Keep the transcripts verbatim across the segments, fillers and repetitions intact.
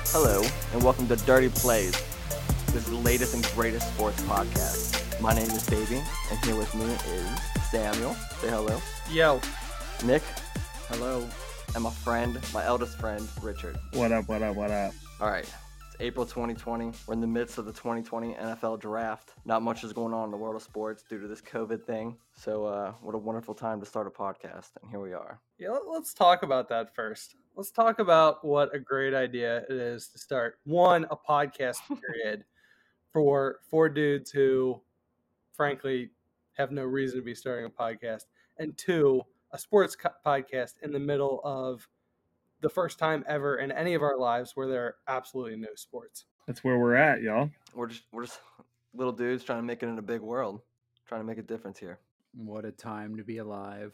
Hello, and welcome to Dirty Plays. This is the latest and greatest sports podcast. My name is Baby, and here with me is Samuel. Say hello. Yo. Nick. Hello. And my friend, my eldest friend, Richard. What up, what up, what up? All right. It's April twenty twenty. We're in the midst of the twenty twenty N F L draft. Not much is going on in the world of sports due to this COVID thing. So uh, what a wonderful time to start a podcast, and here we are. Yeah, let- let's talk about that first. Let's talk about what a great idea it is to start, one, a podcast period for four dudes who, frankly, have no reason to be starting a podcast, and two, a sports co- podcast in the middle of the first time ever in any of our lives where there are absolutely no sports. That's where we're at, y'all. We're just we're just little dudes trying to make it in a big world, trying to make a difference here. What a time to be alive.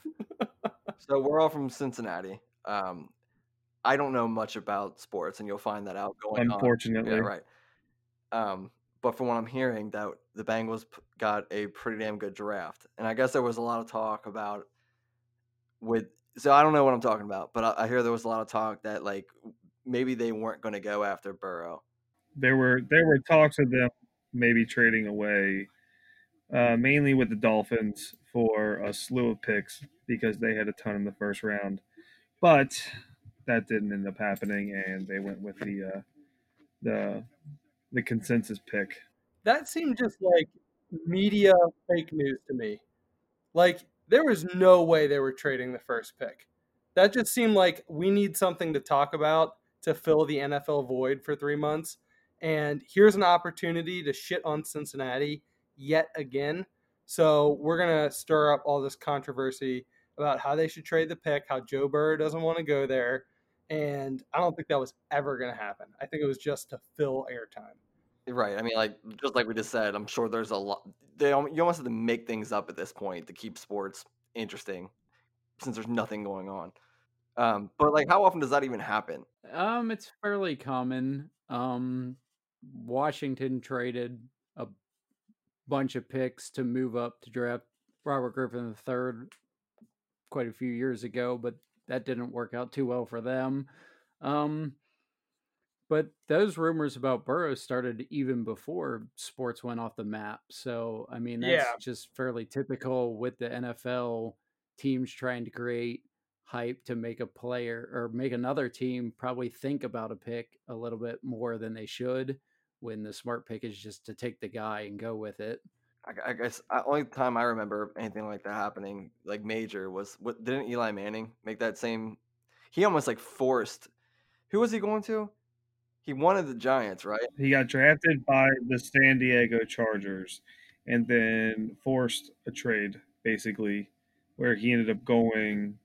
So we're all from Cincinnati. Um, I don't know much about sports, and you'll find that out going on. Unfortunately. Yeah, right. Um, but from what I'm hearing, that the Bengals p- got a pretty damn good draft, and I guess there was a lot of talk about with. So I don't know what I'm talking about, but I, I hear there was a lot of talk that like maybe they weren't going to go after Burrow. There were there were talks of them maybe trading away, uh, mainly with the Dolphins for a slew of picks because they had a ton in the first round, but that didn't end up happening, and they went with the uh, the the consensus pick. That seemed just like media fake news to me. Like, there was no way they were trading the first pick. That just seemed like we need something to talk about to fill the N F L void for three months. And here's an opportunity to shit on Cincinnati yet again. So we're going to stir up all this controversy about how they should trade the pick, how Joe Burrow doesn't want to go there. And I don't think that was ever going to happen. I think it was just to fill airtime. Right. I mean, like just like we just said, I'm sure there's a lot. They al- you almost have to make things up at this point to keep sports interesting, since there's nothing going on. Um, but like, how often does that even happen? Um, it's fairly common. Um, Washington traded a bunch of picks to move up to draft Robert Griffin the third quite a few years ago, but that didn't work out too well for them. Um, but those rumors about Burrow started even before sports went off the map. So, I mean, that's Yeah. just fairly typical with the N F L teams trying to create hype to make a player or make another team probably think about a pick a little bit more than they should, when the smart pick is just to take the guy and go with it. I, I guess the only time I remember anything like that happening, like major, was what didn't Eli Manning make that same? He almost like forced. Who was he going to? He wanted the Giants, right? He got drafted by the San Diego Chargers and then forced a trade, basically, where he ended up going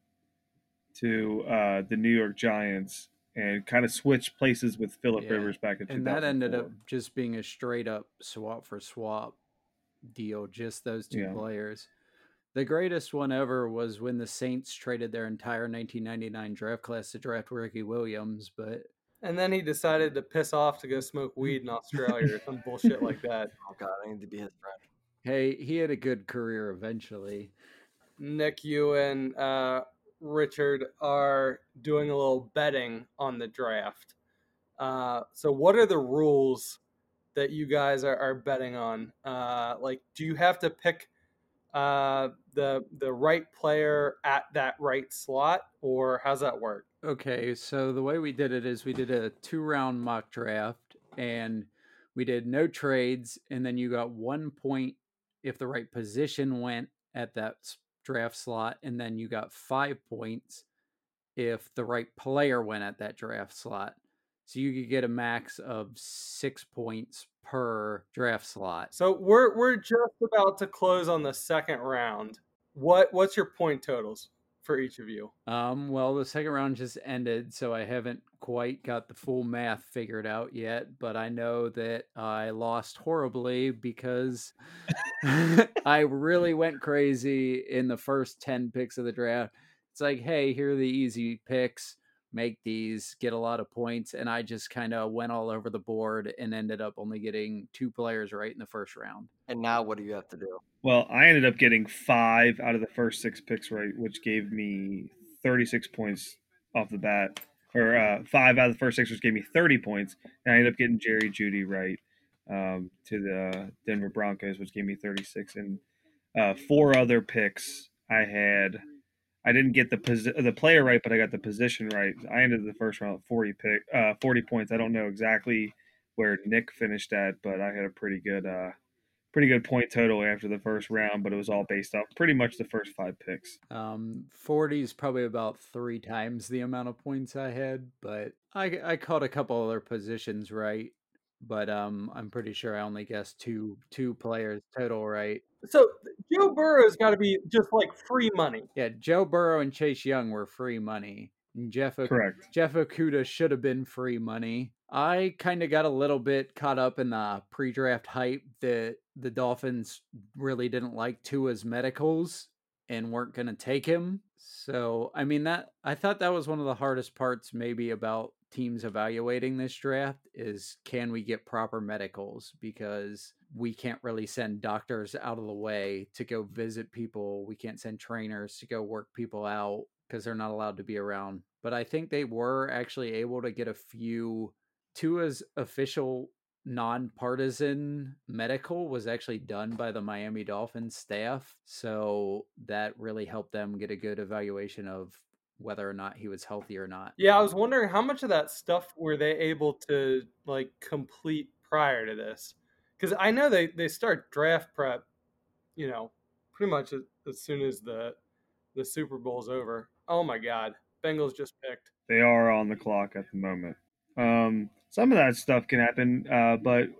to uh, the New York Giants and kind of switched places with Phillip Yeah, Rivers back in two thousand four. And that ended up just being a straight up swap for swap deal, just those two Yeah. players. The greatest one ever was when the Saints traded their entire nineteen ninety-nine draft class to draft Ricky Williams, but And then he decided to piss off to go smoke weed in Australia or some bullshit like that. Oh God, I need to be his friend. hey, he had a good career eventually. Nick, you and uh, Richard are doing a little betting on the draft. Uh, so what are the rules that you guys are, are betting on? Uh, like, do you have to pick uh, the the right player at that right slot, or how's that work? Okay, so the way we did it is we did a two round mock draft, and we did no trades, and then you got one point if the right position went at that s- draft slot, and then you got five points if the right player went at that draft slot. So you could get a max of six points per draft slot. So we're we're just about to close on the second round. What what's your point totals for each of you? Um, well, the second round just ended, so I haven't quite got the full math figured out yet, but I know that I lost horribly because I really went crazy in the first ten picks of the draft. It's like, hey, here are the easy picks. Make these, get a lot of points, and I just kind of went all over the board and ended up only getting two players right in the first round. And now what do you have to do? Well, I ended up getting five out of the first six picks right, which gave me thirty-six points off the bat. or uh, five out of the first six, which gave me thirty points, and I ended up getting Jerry Jeudy right um, to the Denver Broncos, which gave me thirty-six, and uh, four other picks I had. I didn't get the posi- the player right, but I got the position right. I ended the first round at forty pick, uh, forty points. I don't know exactly where Nick finished at, but I had a pretty good, uh, pretty good point total after the first round. But it was all based off pretty much the first five picks. Um, forty is probably about three times the amount of points I had, but I I caught a couple other positions right. But um, I'm pretty sure I only guessed two two players total right. So Joe Burrow's got to be just like free money. Yeah, Joe Burrow and Chase Young were free money. And Jeff o- Correct. Jeff Okuda should have been free money. I kind of got a little bit caught up in the pre-draft hype that the Dolphins really didn't like Tua's medicals and weren't going to take him. So, I mean that I thought that was one of the hardest parts maybe about teams evaluating this draft is can we get proper medicals, because we can't really send doctors out of the way to go visit people. We can't send trainers to go work people out because they're not allowed to be around. But I think they were actually able to get a few. Tua's official nonpartisan medical was actually done by the Miami Dolphins staff. So that really helped them get a good evaluation of whether or not he was healthy or not. Yeah, I was wondering how much of that stuff were they able to like complete prior to this? Because I know they, they start draft prep, you know, pretty much as, as soon as the the Super Bowl's over. Oh my God, Bengals just picked. They are on the clock at the moment. Um, some of that stuff can happen, uh, but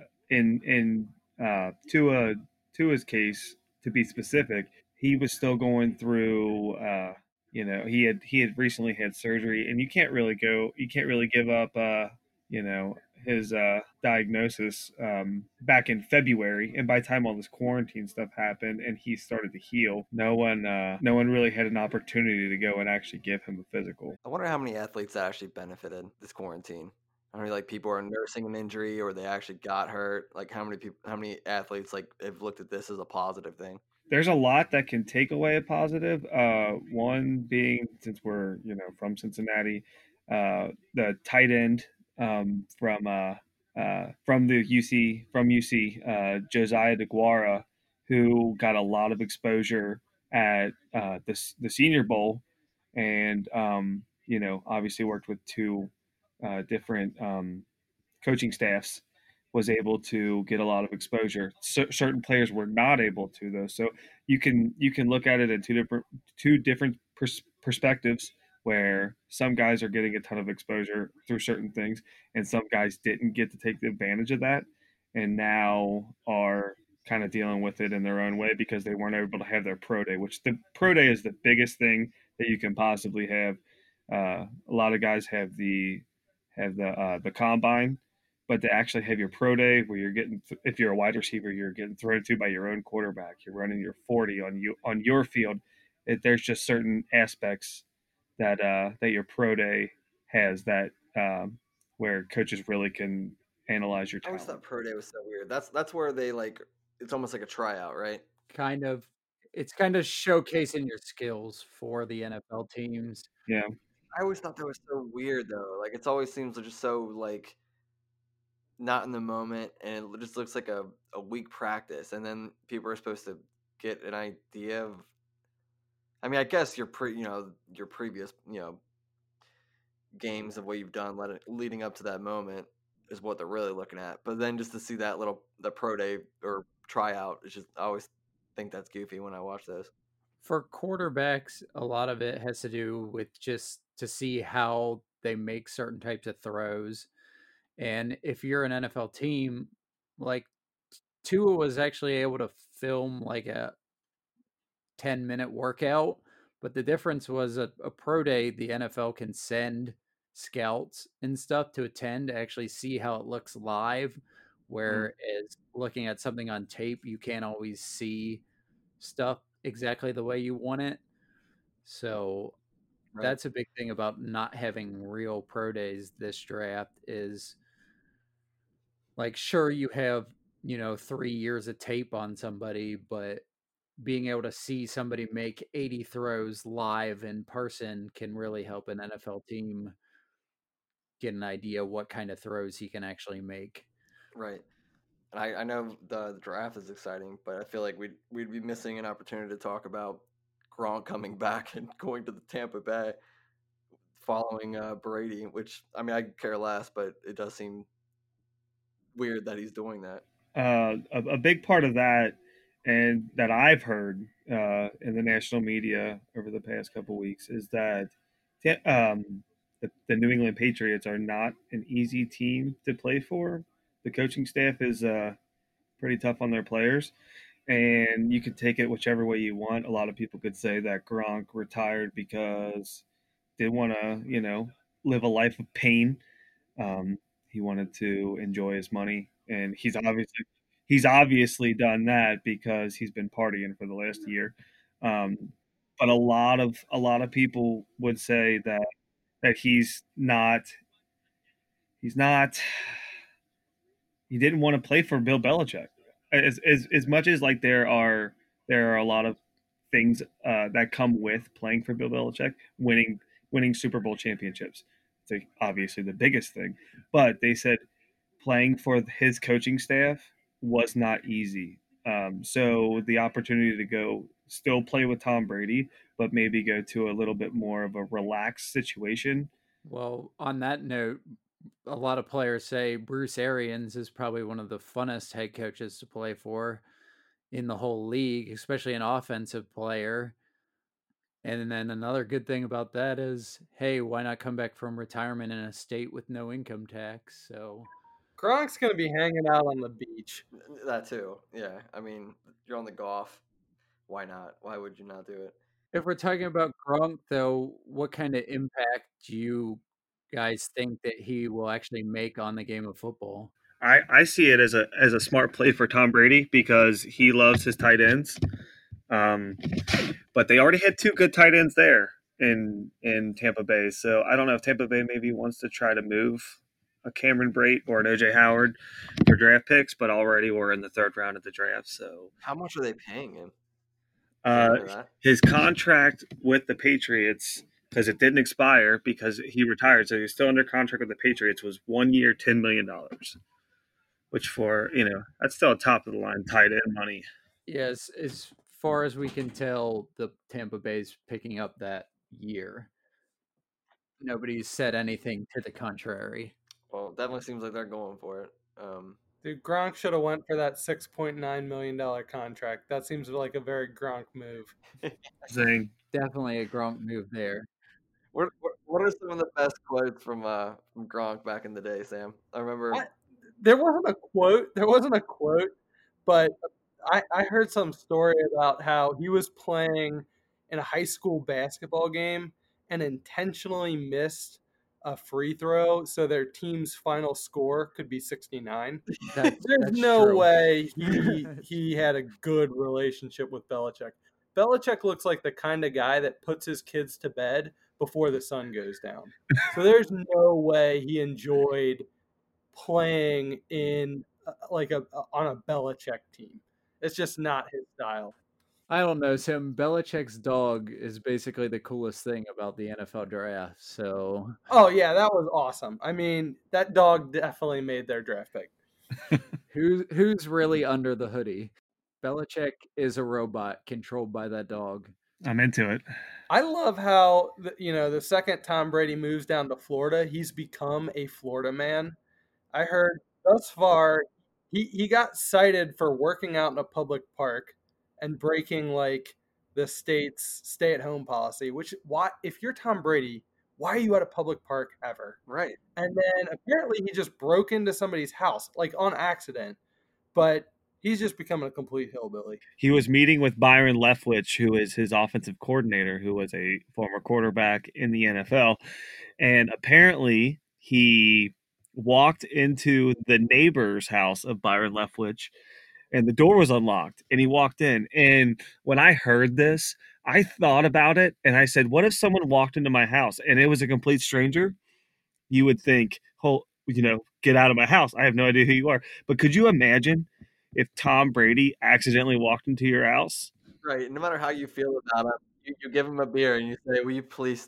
in in uh, Tua Tua's case, to be specific, he was still going through. Uh, you know, he had he had recently had surgery, and you can't really go. You can't really give up. Uh, you know, his uh, diagnosis um, back in February, and by the time all this quarantine stuff happened and he started to heal, no one, uh, no one really had an opportunity to go and actually give him a physical. I wonder how many athletes that actually benefited this quarantine. How many like people are nursing an injury or they actually got hurt? Like how many people, how many athletes like have looked at this as a positive thing? There's a lot that can take away a positive. Uh, one being, since we're you know from Cincinnati, uh, the tight end um, from uh, uh, from the U C from U C uh, Josiah DeGuara, who got a lot of exposure at uh, the the Senior Bowl, and um, you know obviously worked with two uh, different um, coaching staffs, was able to get a lot of exposure. C- certain players were not able to, though. So you can you can look at it in two different two different pers- perspectives, where some guys are getting a ton of exposure through certain things, and some guys didn't get to take the advantage of that, and now are kind of dealing with it in their own way because they weren't able to have their pro day. Which the pro day is the biggest thing that you can possibly have. Uh, a lot of guys have the have the uh, the combine, but to actually have your pro day where you're getting, if you're a wide receiver, you're getting thrown to by your own quarterback, you're running your forty on you on your field. It, there's just certain aspects that uh, that your pro day has that um, where coaches really can analyze your I always talent. thought pro day was so weird. That's that's where they like it's almost like a tryout, right? Kind of. It's kind of showcasing your skills for the N F L teams. Yeah, I always thought that was so weird though. Like it's always seems just so like not in the moment, and it just looks like a, a weak practice. And then people are supposed to get an idea of. I mean, I guess your pre, you know, your previous, you know, games of what you've done let leading up to that moment is what they're really looking at. But then just to see that little the pro day or tryout, it's just I always think that's goofy when I watch those. For quarterbacks, a lot of it has to do with just to see how they make certain types of throws. And if you're an N F L team, like Tua was actually able to film like a ten minute workout, but the difference was a, a pro day, the N F L can send scouts and stuff to attend to actually see how it looks live. Whereas looking at something on tape, you can't always see stuff exactly the way you want it. So Right. that's a big thing about not having real pro days this draft is like, sure, you have, you know, three years of tape on somebody, but being able to see somebody make eighty throws live in person can really help an N F L team get an idea what kind of throws he can actually make. Right. And I, I know the, the draft is exciting, but I feel like we'd we'd be missing an opportunity to talk about Gronk coming back and going to the Tampa Bay following uh, Brady, which I mean I could care less, but it does seem weird that he's doing that. Uh, a, a big part of that, and that I've heard uh, in the national media over the past couple weeks, is that um, the, the New England Patriots are not an easy team to play for. The coaching staff is uh, pretty tough on their players, and you could take it whichever way you want. A lot of people could say that Gronk retired because they want to, you know, live a life of pain. Um, he wanted to enjoy his money, and he's obviously he's obviously done that because he's been partying for the last year. Um, but a lot of a lot of people would say that that he's not he's not he didn't want to play for Bill Belichick. As as as much as like there are there are a lot of things uh, that come with playing for Bill Belichick, winning winning Super Bowl championships. It's like obviously the biggest thing, but they said playing for his coaching staff was not easy. Um, so the opportunity to go still play with Tom Brady, but maybe go to a little bit more of a relaxed situation. Well, on that note, a lot of players say Bruce Arians is probably one of the funnest head coaches to play for in the whole league, especially an offensive player. And then another good thing about that is, hey, why not come back from retirement in a state with no income tax? So Gronk's going to be hanging out on the beach. That too. Yeah. I mean, you're on the golf. Why not? Why would you not do it? if we're talking about Gronk, though, what kind of impact do you guys think that he will actually make on the game of football? I, I see it as a as a smart play for Tom Brady because he loves his tight ends. Um, but they already had two good tight ends there in in Tampa Bay. So I don't know if Tampa Bay maybe wants to try to move a Cameron Brate or an O J Howard for draft picks, but already we're in the third round of the draft. So how much are they paying him? Uh, his contract with the Patriots, because it didn't expire because he retired, so he's still under contract with the Patriots, was one year, ten million dollars, which for, you know, that's still a top of the line tight end money. Yes, as far as we can tell, the Tampa Bay's picking up that year. Nobody's said anything to the contrary. Well, definitely seems like they're going for it. Um, Dude, Gronk should have went for that six point nine million dollars contract. That seems like a very Gronk move. Zing. Definitely a Gronk move there. What, what what are some of the best quotes from uh from Gronk back in the day, Sam? I remember I, there wasn't a quote. There wasn't a quote, but I, I heard some story about how he was playing in a high school basketball game and intentionally missed a free throw so their team's final score could be sixty-nine. That, There's that's no true. way he he had a good relationship with Belichick. Belichick looks like the kind of guy that puts his kids to bed before the sun goes down. So there's no way he enjoyed playing in uh, like a, a on a Belichick team. It's just not his style. I don't know, Sam. Belichick's dog is basically the coolest thing about the N F L draft. So, oh yeah, that was awesome. I mean, that dog definitely made their draft pick. who's who's really under the hoodie? Belichick is a robot controlled by that dog. I'm into it. I love how the, you know the second Tom Brady moves down to Florida, he's become a Florida man. I heard thus far he, he got cited for working out in a public park and breaking like the state's stay-at-home policy. Which why if you're Tom Brady, why are you at a public park ever? right. And then apparently he just broke into somebody's house like on accident, but he's just becoming a complete hillbilly. He was meeting with Byron Leftwich, who is his offensive coordinator, who was a former quarterback in the N F L. And apparently he walked into the neighbor's house of Byron Leftwich, and the door was unlocked, and he walked in. And when I heard this, I thought about it, and I said, what if someone walked into my house and it was a complete stranger? You would think, oh, you know, get out of my house. I have no idea who you are. But could you imagine if Tom Brady accidentally walked into your house? Right. No matter how you feel about him, you, you give him a beer and you say, "Will you please stay?"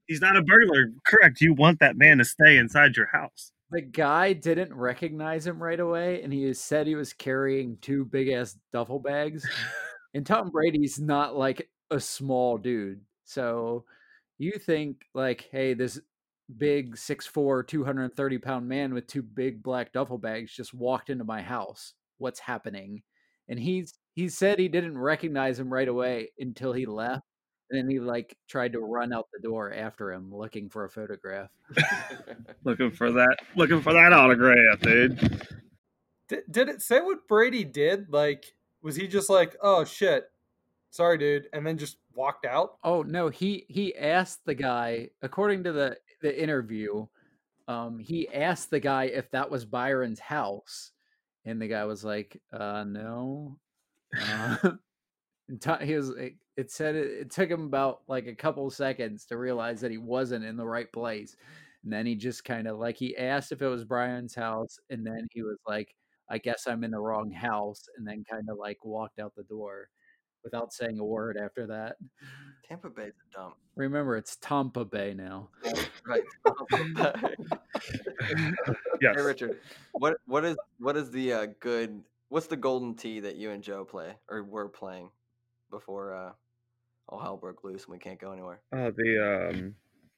He's not a burglar. Correct. You want that man to stay inside your house. The guy didn't recognize him right away, and he said he was carrying two big ass duffel bags. And Tom Brady's not like a small dude. So you think like, hey, this big six foot four, two hundred thirty pound man with two big black duffel bags just walked into my house. What's happening? And he's he said he didn't recognize him right away until he left. And then he like tried to run out the door after him looking for a photograph. Looking for that looking for that autograph, dude. Did, did it say what Brady did? Like, was he just like, oh shit, sorry, dude, and then just walked out? Oh no, he he asked the guy, according to the the interview, um, he asked the guy if that was Byron's house, and the guy was like, uh, no. Uh, and t- he was. It, it said it, it took him about like a couple seconds to realize that he wasn't in the right place, and then he just kind of like he asked if it was Brian's house, and then he was like, I guess I'm in the wrong house, and then kind of like walked out the door without saying a word after that. Tampa Bay's a dump. Remember, it's Tampa Bay now. Right. Tampa Bay. Yes. Hey Richard, what what is what is the uh, good? What's the golden tee that you and Joe play or were playing before uh, all hell broke loose and we can't go anywhere? Oh, the um,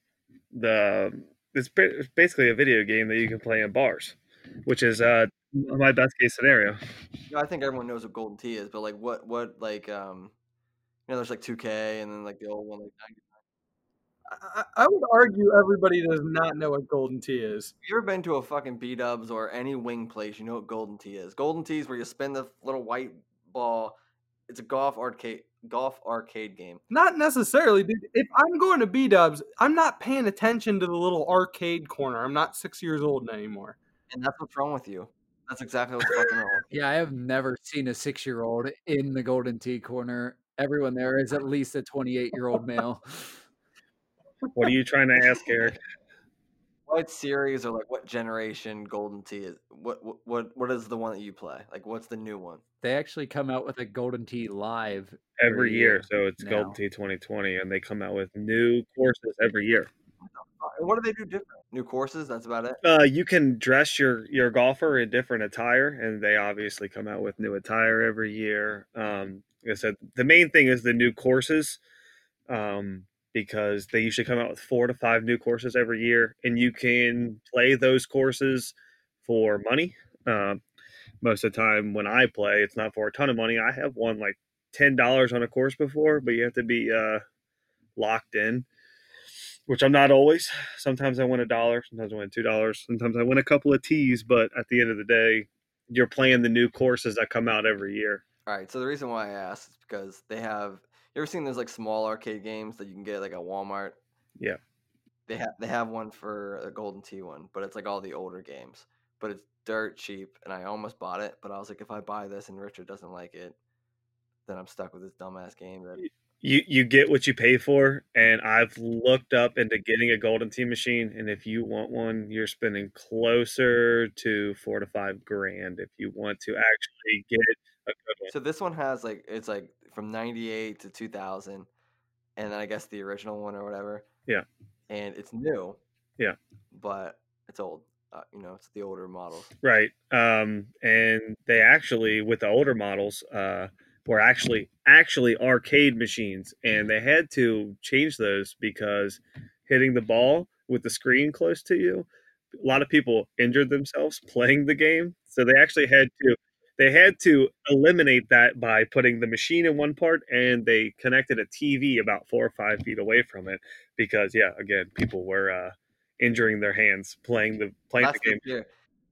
the it's, ba- it's basically a video game that you can play in bars, which is uh my best case scenario. You know, I think everyone knows what golden tee is, but like what what like um, you know, there's like two K and then like the old one like ninety-nine. I, I would argue everybody does not know what Golden Tee is. If you ever been to a fucking B-Dubs or any wing place, you know what golden tee is. Golden tee is where you spin the little white ball. It's a golf arcade golf arcade game. Not necessarily, dude. If I'm going to B-Dubs, I'm not paying attention to the little arcade corner. I'm not six years old anymore. And that's what's wrong with you. That's exactly what's fucking wrong with you. Yeah, I have never seen a six-year-old in the Golden Tee corner. Everyone there is at least a twenty-eight-year-old male. What are you trying to ask, Eric? What series or like what generation golden tee is? What what what what is the one that you play? Like what's the new one? They actually come out with a Golden Tee live Every year, so it's now. Golden Tee twenty twenty, and they come out with new courses every year. And what do they do different? New courses? That's about it. Uh, you can dress your your golfer in different attire, and they obviously come out with new attire every year. Um, like I said, the main thing is the new courses, um, because they usually come out with four to five new courses every year, and you can play those courses for money. Um, most of the time when I play, it's not for a ton of money. I have won like ten dollars on a course before, but you have to be uh, locked in, which I'm not always. Sometimes I win a dollar, sometimes I win two dollars, sometimes I win a couple of tees, but at the end of the day, you're playing the new courses that come out every year. All right. So the reason why I asked is because they have. You ever seen those like small arcade games that you can get like at Walmart? Yeah. They have they have one for a golden tee one, but it's like all the older games. But it's dirt cheap, and I almost bought it. But I was like, if I buy this and Richard doesn't like it, then I'm stuck with this dumbass game. That You you get what you pay for, and I've looked up into getting a Golden Tee machine, and if you want one, you're spending closer to four to five grand if you want to actually get a good one. So this one has like it's like from ninety-eight to two thousand, and then I guess the original one or whatever. Yeah. And it's new. Yeah. But it's old. Uh, you know, it's the older models. Right. Um, and they actually, with the older models, uh, were actually actually arcade machines, and they had to change those because hitting the ball with the screen close to you, a lot of people injured themselves playing the game. So they actually had to they had to eliminate that by putting the machine in one part, and they connected a T V about four or five feet away from it because, yeah, again, people were uh, injuring their hands playing the playing Last the game. year.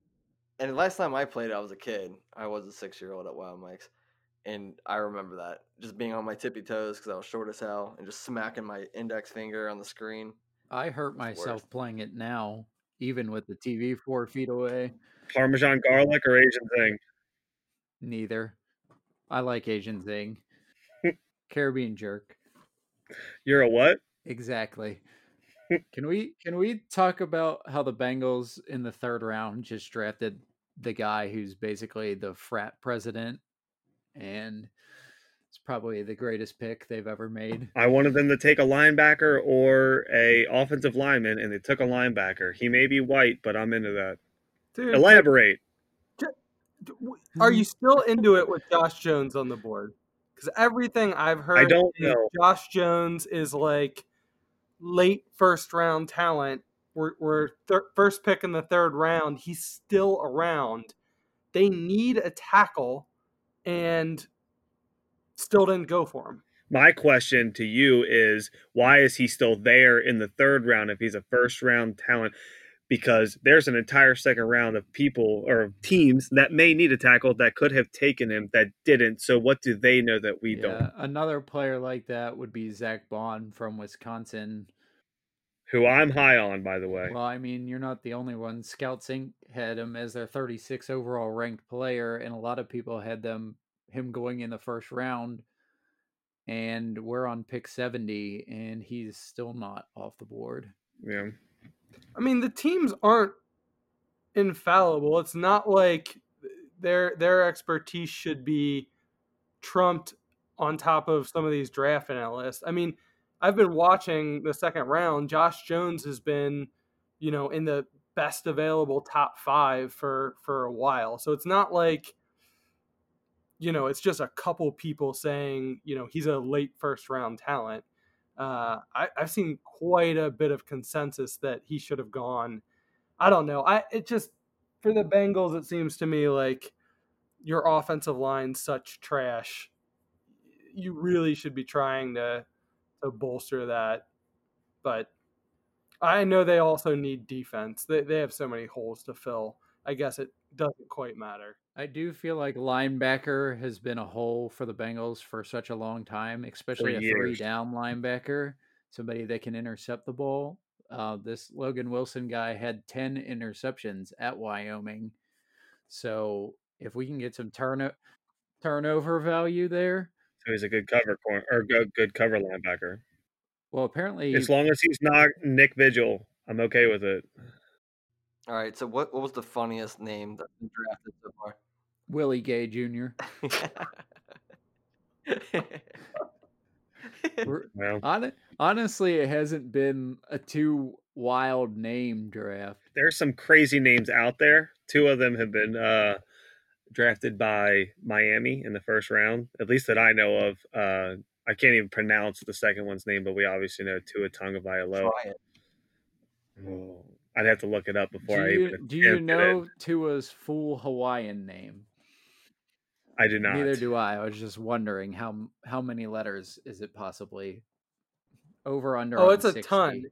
And last time I played, I was a kid. I was a six-year-old at Wild Mike's. And I remember that. Just being on my tippy toes because I was short as hell and just smacking my index finger on the screen. I hurt myself playing it now, even with the T V four feet away. Parmesan garlic or Asian thing? Neither. I like Asian thing. Caribbean jerk. You're a what? Exactly. Can we can we talk about how the Bengals in the third round just drafted the guy who's basically the frat president, and it's probably the greatest pick they've ever made. I wanted them to take a linebacker or a offensive lineman, and they took a linebacker. He may be white, but I'm into that. Dude, Elaborate. Are you still into it with Josh Jones on the board? Because everything I've heard, I don't is know. Josh Jones is like late first round talent. We're, we're thir- first pick in the third round. He's still around. They need a tackle, and still didn't go for him. My question to you is, why is he still there in the third round if he's a first round talent? Because there's an entire second round of people or teams that may need a tackle that could have taken him that didn't. So what do they know that we Yeah, don't? another player like that would be Zach Bond from Wisconsin. Who I'm high on, by the way. Well, I mean, you're not the only one. Scouts Inc had him as their thirty-sixth overall ranked player, and a lot of people had them him going in the first round. And we're on pick seventy, and he's still not off the board. Yeah. I mean, the teams aren't infallible. It's not like their their expertise should be trumped on top of some of these draft analysts. I mean, I've been watching the second round. Josh Jones has been, you know, in the best available top five for for a while. So it's not like, you know, it's just a couple people saying, you know, he's a late first round talent. Uh, I, I've seen quite a bit of consensus that he should have gone. I don't know. I it just for the Bengals, it seems to me like your offensive line's such trash. You really should be trying to to bolster that. But I know they also need defense. They they have so many holes to fill. I guess it doesn't quite matter. I do feel like linebacker has been a hole for the Bengals for such a long time, especially a years. three down linebacker, somebody that can intercept the ball. Uh, this Logan Wilson guy had ten interceptions at Wyoming. So if we can get some turn- turnover value there. So he's a good cover corner or good, good cover linebacker. Well, apparently, As long as he's not Nick Vigil, I'm okay with it. All right. So what, what was the funniest name that's been drafted so far? Willie Gay Junior Well, Hon- honestly, it hasn't been a too wild name draft. there's some crazy names out there. Two of them have been uh, drafted by Miami in the first round, at least that I know of. Uh, I can't even pronounce the second one's name, but we obviously know Tua Tagovailoa. Try it. Oh, I'd have to look it up before Do I you, even do you attempted know it. Tua's full Hawaiian name? I do not. Neither do I. I was just wondering how how many letters is it possibly? Over under. Oh, on it's a sixty. ton.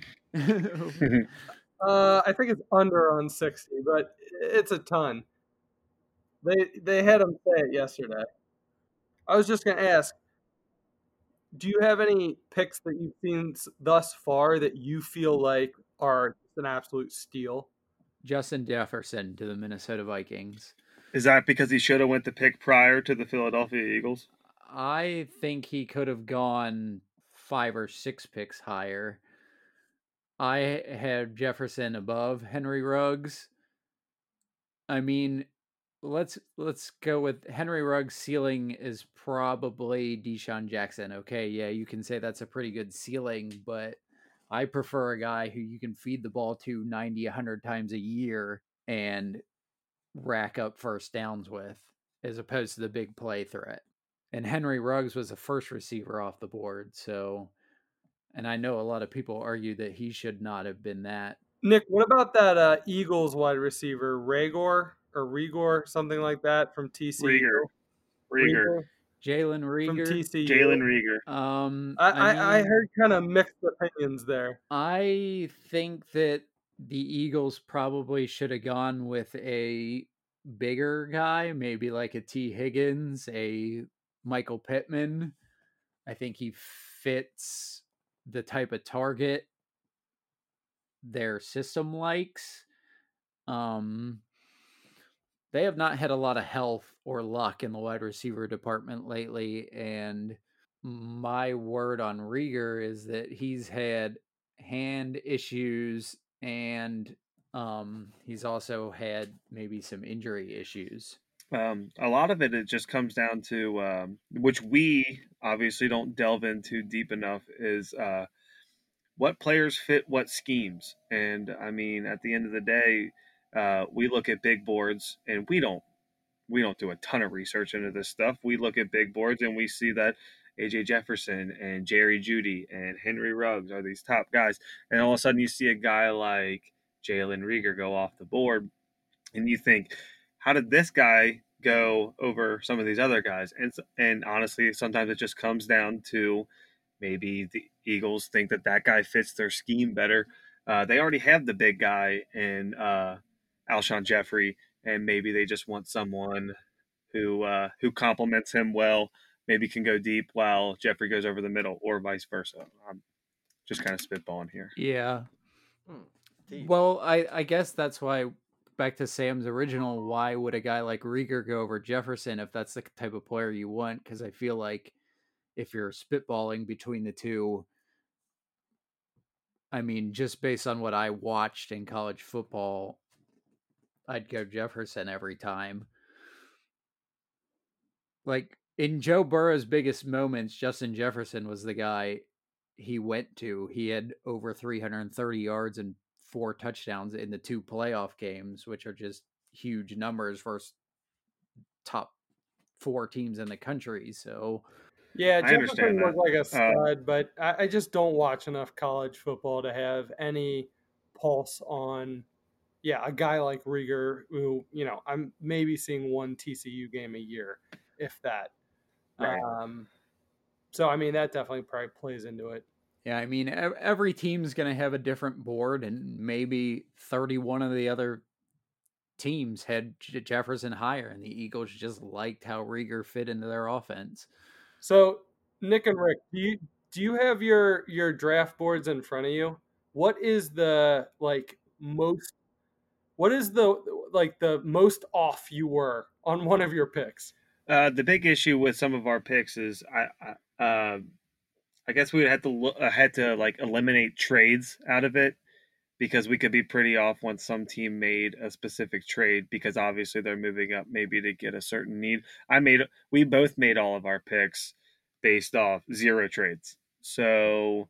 uh, I think it's under on sixty, but it's a ton. They they had him say it yesterday. I was just gonna ask, do you have any picks that you've seen thus far that you feel like are an absolute steal? Justin Jefferson to the Minnesota Vikings. Is that because he should have went the pick prior to the Philadelphia Eagles? I think he could have gone five or six picks higher. I had Jefferson above Henry Ruggs. I mean, let's let's go with Henry Ruggs' ceiling is probably Deshaun Jackson. Okay, yeah, you can say that's a pretty good ceiling, but I prefer a guy who you can feed the ball to ninety, one hundred times a year and rack up first downs with, as opposed to the big play threat. And Henry Ruggs was a first receiver off the board, so, and I know a lot of people argue that he should not have been that. Nick, what about that uh, Eagles wide receiver, Ragor or Rigor, something like that from T C U? Rieger. Rieger. Jalen Rieger. From T C U. Jalen Rieger. Um, I, I, I, mean, I heard kind of mixed opinions there. I think that the Eagles probably should have gone with a bigger guy, maybe like a T. Higgins, a Michael Pittman. I think he fits the type of target their system likes. Um, they have not had a lot of health or luck in the wide receiver department lately, and my word on Rieger is that he's had hand issues and um, he's also had maybe some injury issues. Um, a lot of it, it just comes down to, um, which we obviously don't delve into deep enough, is uh, what players fit what schemes. And I mean, at the end of the day, uh, we look at big boards and we don't we don't do a ton of research into this stuff. We look at big boards and we see that A J Jefferson and Jerry Jeudy and Henry Ruggs are these top guys, and all of a sudden you see a guy like Jalen Rieger go off the board, and you think, how did this guy go over some of these other guys? And and honestly, sometimes it just comes down to maybe the Eagles think that that guy fits their scheme better. Uh, they already have the big guy in uh, Alshon Jeffrey, and maybe they just want someone who uh, who complements him well. Maybe can go deep while Jeffrey goes over the middle, or vice versa. I'm just kind of spitballing here. Yeah. Hmm, deep. Well, I I guess that's why, back to Sam's original, why would a guy like Rieger go over Jefferson if that's the type of player you want? Because I feel like if you're spitballing between the two, I mean, just based on what I watched in college football, I'd go Jefferson every time. Like, in Joe Burrow's biggest moments, Justin Jefferson was the guy he went to. He had over three hundred thirty yards and four touchdowns in the two playoff games, which are just huge numbers versus top four teams in the country. So Yeah, I Jefferson understand looked that. like a Uh, stud, but I, I just don't watch enough college football to have any pulse on, yeah, a guy like Rieger, who, you know, I'm maybe seeing one T C U game a year, if that. Right. Um, so, I mean, that definitely probably plays into it. yeah, I mean, ev- every team's going to have a different board, and maybe thirty-one of the other teams had J- Jefferson higher, and the Eagles just liked how Rieger fit into their offense. So, Nick and Rick, do you do you have your your draft boards in front of you? What is the like most what is the like the most off you were on one of your picks? uh, the big issue with some of our picks is I, I, uh, I guess we would have to look, uh, had to like eliminate trades out of it, because we could be pretty off once some team made a specific trade, because obviously they're moving up maybe to get a certain need. I made we both made all of our picks based off zero trades. So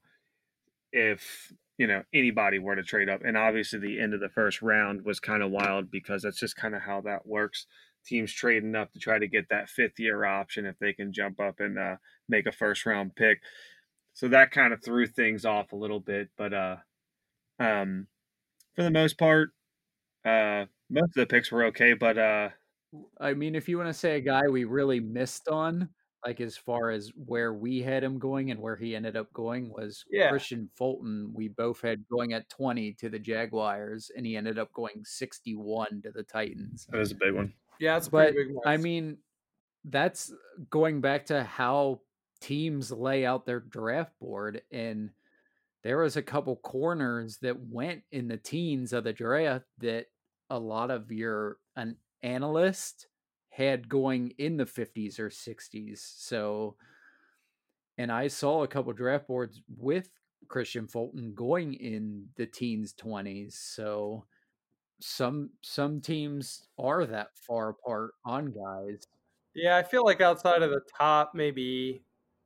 if you know anybody were to trade up, and obviously the end of the first round was kind of wild because that's just kind of how that works. Teams trading up to try to get that fifth year option if they can jump up and uh, make a first round pick. So that kind of threw things off a little bit, but uh, um, for the most part, uh, most of the picks were okay. But uh, I mean, if you want to say a guy we really missed on, like as far as where we had him going and where he ended up going, was Yeah. Christian Fulton. We both had going at twenty to the Jaguars, and he ended up going sixty-one to the Titans. that was a big one. Yeah, that's a pretty But big I miss. mean, that's going back to how teams lay out their draft board. And there was a couple corners that went in the teens of the draft that a lot of your an analyst had going in the fifties or sixties. So, and I saw a couple draft boards with Christian Fulton going in the teens, twenties. So some some teams are that far apart on guys. Yeah, I feel like outside of the top maybe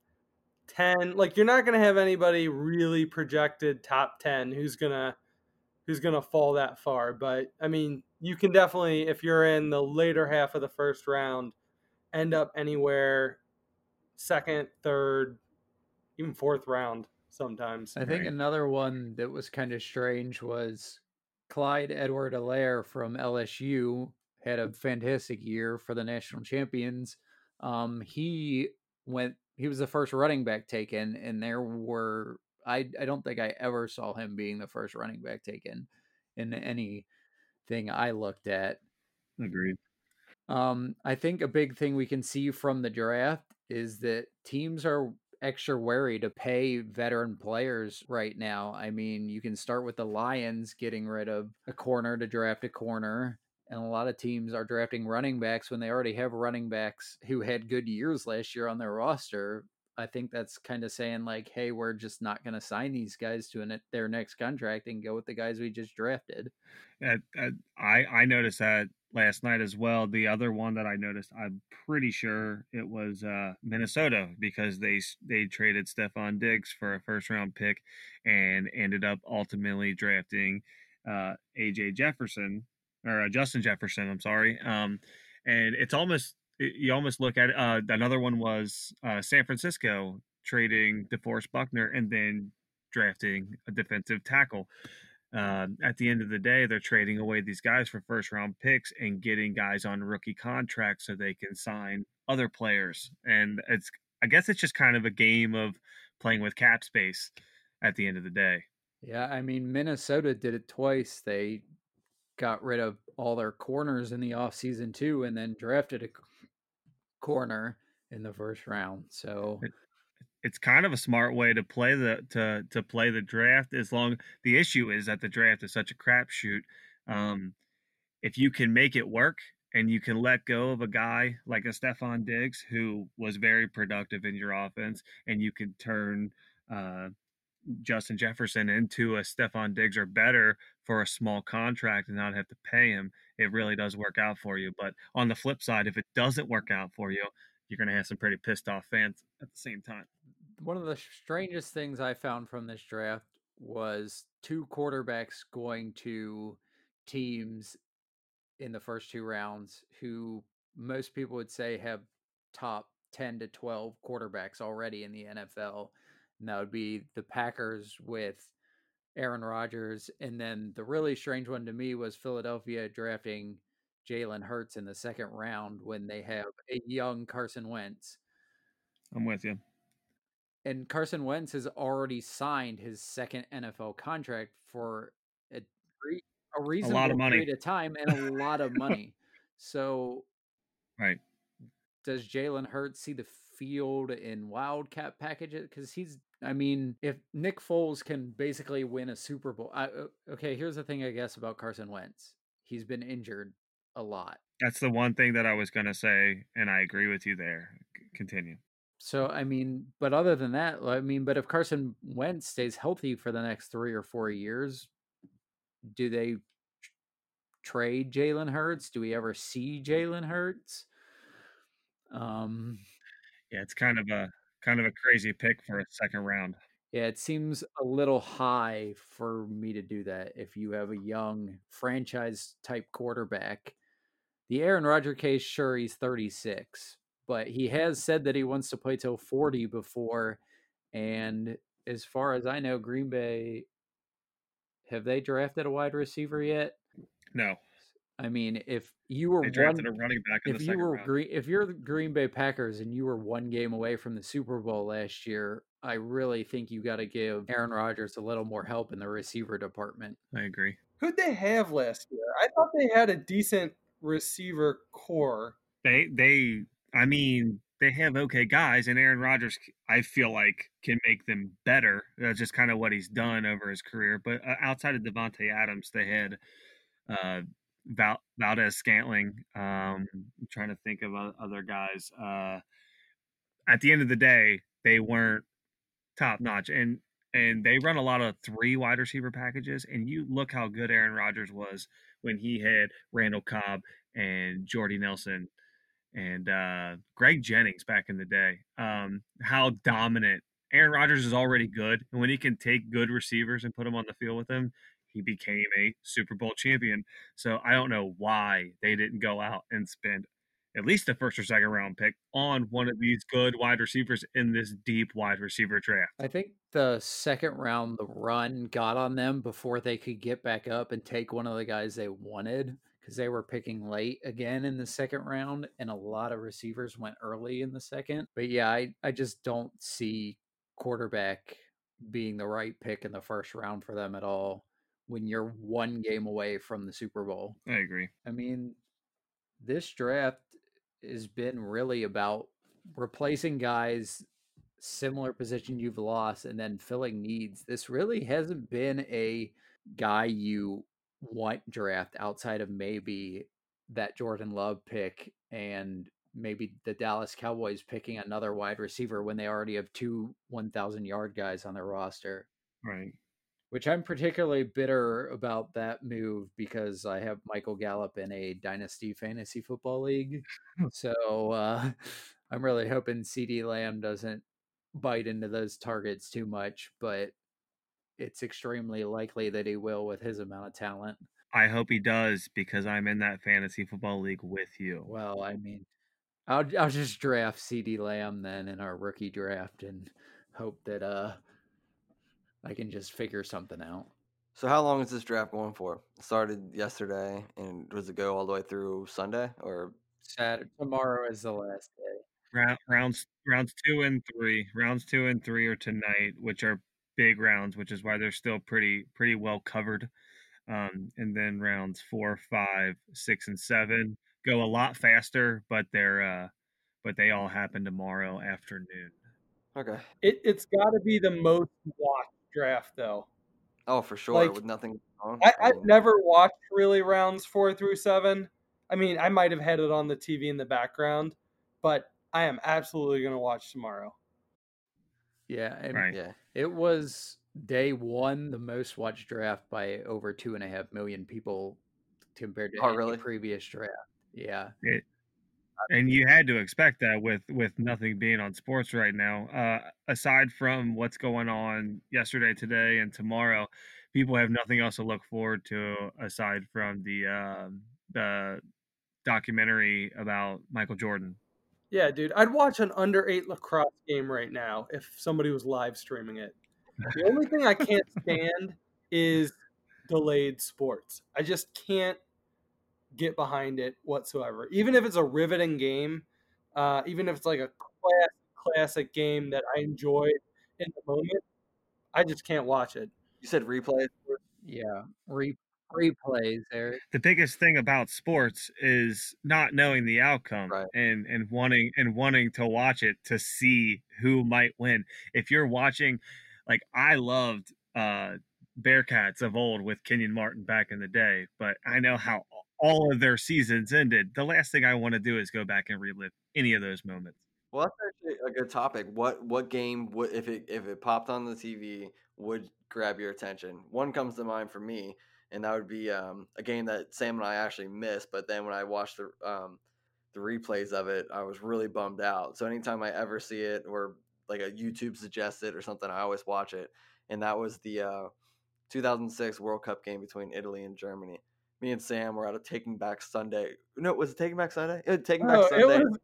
ten, like you're not going to have anybody really projected top ten who's going to who's going to fall that far, but I mean, you can definitely, if you're in the later half of the first round, end up anywhere second, third, even fourth round sometimes. I think Right. another one that was kind of strange was Clyde Edward-Helaire from L S U had a fantastic year for the national champions. Um, he went. He was the first running back taken, and there were. I I don't think I ever saw him being the first running back taken in anything I looked at. Agreed. Um, I think a big thing we can see from the draft is that teams are extra wary to pay veteran players right now. I mean, you can start with the Lions getting rid of a corner to draft a corner, and a lot of teams are drafting running backs when they already have running backs who had good years last year on their roster. I think that's kind of saying like, hey, we're just not going to sign these guys to an, their next contract and go with the guys we just drafted. Uh, uh, I I noticed that last night as well. The other one that I noticed, I'm pretty sure it was uh, Minnesota, because they they traded Stephon Diggs for a first round pick and ended up ultimately drafting uh, A J Jefferson or uh, Justin Jefferson. I'm sorry. Um, and it's almost you almost look at it, uh, another one was uh, San Francisco trading DeForest Buckner and then drafting a defensive tackle. Uh, at the end of the day, they're trading away these guys for first round picks and getting guys on rookie contracts so they can sign other players. And it's, I guess it's just kind of a game of playing with cap space at the end of the day. Yeah, I mean, Minnesota did it twice. They got rid of all their corners in the offseason too, and then drafted a corner in the first round. So it's kind of a smart way to play the to to play the draft. As long the issue is that the draft is such a crapshoot. Um, if you can make it work and you can let go of a guy like a Stephon Diggs who was very productive in your offense, and you can turn uh, Justin Jefferson into a Stephon Diggs or better for a small contract and not have to pay him, it really does work out for you. But on the flip side, if it doesn't work out for you, you're going to have some pretty pissed off fans at the same time. One of the strangest things I found from this draft was two quarterbacks going to teams in the first two rounds who most people would say have top ten to twelve quarterbacks already in the N F L. And that would be the Packers with Aaron Rodgers. And then the really strange one to me was Philadelphia drafting Jalen Hurts in the second round when they have a young Carson Wentz. I'm with you. And Carson Wentz has already signed his second N F L contract for a, a reasonable a lot of money. period of time and a lot of money. So, right. Does Jalen Hurts see the field in Wildcat packages? Because he's, I mean, if Nick Foles can basically win a Super Bowl. I, okay, here's the thing, I guess, about Carson Wentz. He's been injured a lot. That's the one thing that I was going to say, and I agree with you there. C- continue. So, I mean, but other than that, I mean, but if Carson Wentz stays healthy for the next three or four years, do they trade Jalen Hurts? Do we ever see Jalen Hurts? Um, yeah, it's kind of a kind of a crazy pick for a second round. Yeah, it seems a little high for me to do that if you have a young franchise type quarterback. The Aaron Rodgers case, sure, he's thirty-six, but he has said that he wants to play till forty before. And as far as I know, Green Bay, have they drafted a wide receiver yet? No. I mean, if you were they drafted one, a running back in if the you second were round. Green, if you're the Green Bay Packers and you were one game away from the Super Bowl last year, I really think you got to give Aaron Rodgers a little more help in the receiver department. I agree. Who'd they have last year? I thought they had a decent receiver core. They they I mean, they have okay guys, and Aaron Rodgers, I feel like, can make them better. That's just kind of what he's done over his career. But uh, outside of Devontae Adams, they had uh, Val- Valdez Scantling. Um, I'm trying to think of other guys. Uh, at the end of the day, they weren't top notch, and and they run a lot of three wide receiver packages. And you look how good Aaron Rodgers was when he had Randall Cobb and Jordy Nelson and uh, Greg Jennings back in the day. Um, how dominant Aaron Rodgers is already good, and when he can take good receivers and put them on the field with him, he became a Super Bowl champion. So I don't know why they didn't go out and spend at least a first or second round pick on one of these good wide receivers in this deep wide receiver draft. I think the second round, the run got on them before they could get back up and take one of the guys they wanted, because they were picking late again in the second round, and a lot of receivers went early in the second. But yeah, I, I just don't see quarterback being the right pick in the first round for them at all when you're one game away from the Super Bowl. I agree. I mean, this draft has been really about replacing guys similar position you've lost and then filling needs. This really hasn't been a guy you want draft outside of maybe that Jordan Love pick and maybe the Dallas Cowboys picking another wide receiver when they already have two one thousand yard guys on their roster. Right. which I'm particularly bitter about that move because I have Michael Gallup in a Dynasty Fantasy Football League. So uh, I'm really hoping CeeDee Lamb doesn't bite into those targets too much, but it's extremely likely that he will with his amount of talent. I hope he does because I'm in that fantasy football league with you. Well, I mean, I'll I'll just draft CeeDee Lamb then in our rookie draft and hope that uh I can just figure something out. So how long is this draft going for? It started yesterday, and does it go all the way through Sunday, or Saturday tomorrow is the last day. Round, rounds rounds two and three. Rounds two and three are tonight, which are big rounds, which is why they're still pretty pretty well covered. Um, and then rounds four, five, six, and seven go a lot faster, but they're uh, but they all happen tomorrow afternoon. okay? It, it's got to be the most watched draft, though. Oh, for sure, Like, with nothing on. I, I I've mean, never watched really rounds four through seven. I mean, I might have had it on the T V in the background, but I am absolutely going to watch tomorrow. Yeah, and Right. yeah. it was day one the most watched draft by over two and a half million people compared to Oh, any really? previous draft. Yeah. It, and you had to expect that with with nothing being on sports right now. Uh, aside from what's going on yesterday, today, and tomorrow, people have nothing else to look forward to aside from the uh, the documentary about Michael Jordan. Yeah, dude, I'd watch an under eight lacrosse game right now if somebody was live streaming it. The only thing I can't stand is delayed sports. I just can't get behind it whatsoever. Even if it's a riveting game, uh, even if it's like a classic, classic game that I enjoy in the moment, I just can't watch it. You said replay. Yeah. Re- replays, Eric. The biggest thing about sports is not knowing the outcome Right. and and wanting and wanting to watch it to see who might win. If you're watching, like I loved uh Bearcats of old with Kenyon Martin back in the day, but I know how all of their seasons ended. The last thing I want to do is go back and relive any of those moments. Well, that's actually a good topic. What what game would if it if it popped on the T V would grab your attention? One comes to mind for me, and that would be um, a game that Sam and I actually missed. But then when I watched the um, the replays of it, I was really bummed out. So anytime I ever see it or like a YouTube suggests it or something, I always watch it. And that was the uh, two thousand six World Cup game between Italy and Germany. Me and Sam were at a Taking Back Sunday. No, was it Taking Back Sunday? Yeah, Taking Back No, it Sunday. was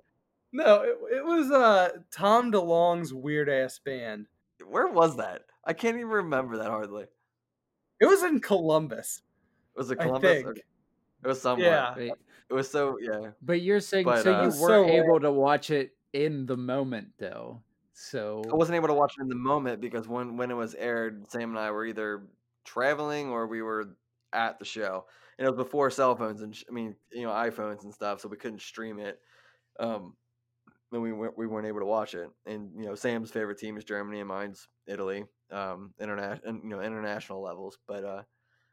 no, it, it was uh, Tom DeLonge's weird ass band. Where was that? I can't even remember that hardly. It was in Columbus. Was it I Columbus? think. Or- It was somewhere. Yeah. Wait, It was so yeah. but you're saying But, so uh, you It's weren't so able to watch it in the moment though. So I wasn't able to watch it in the moment because when when it was aired, Sam and I were either traveling or we were at the show, and it was before cell phones and sh- I mean you know iPhones and stuff, so we couldn't stream it. Um, and we weren't, we weren't able to watch it. And you know Sam's favorite team is Germany and mine's Italy. Um, international you know international levels, but uh.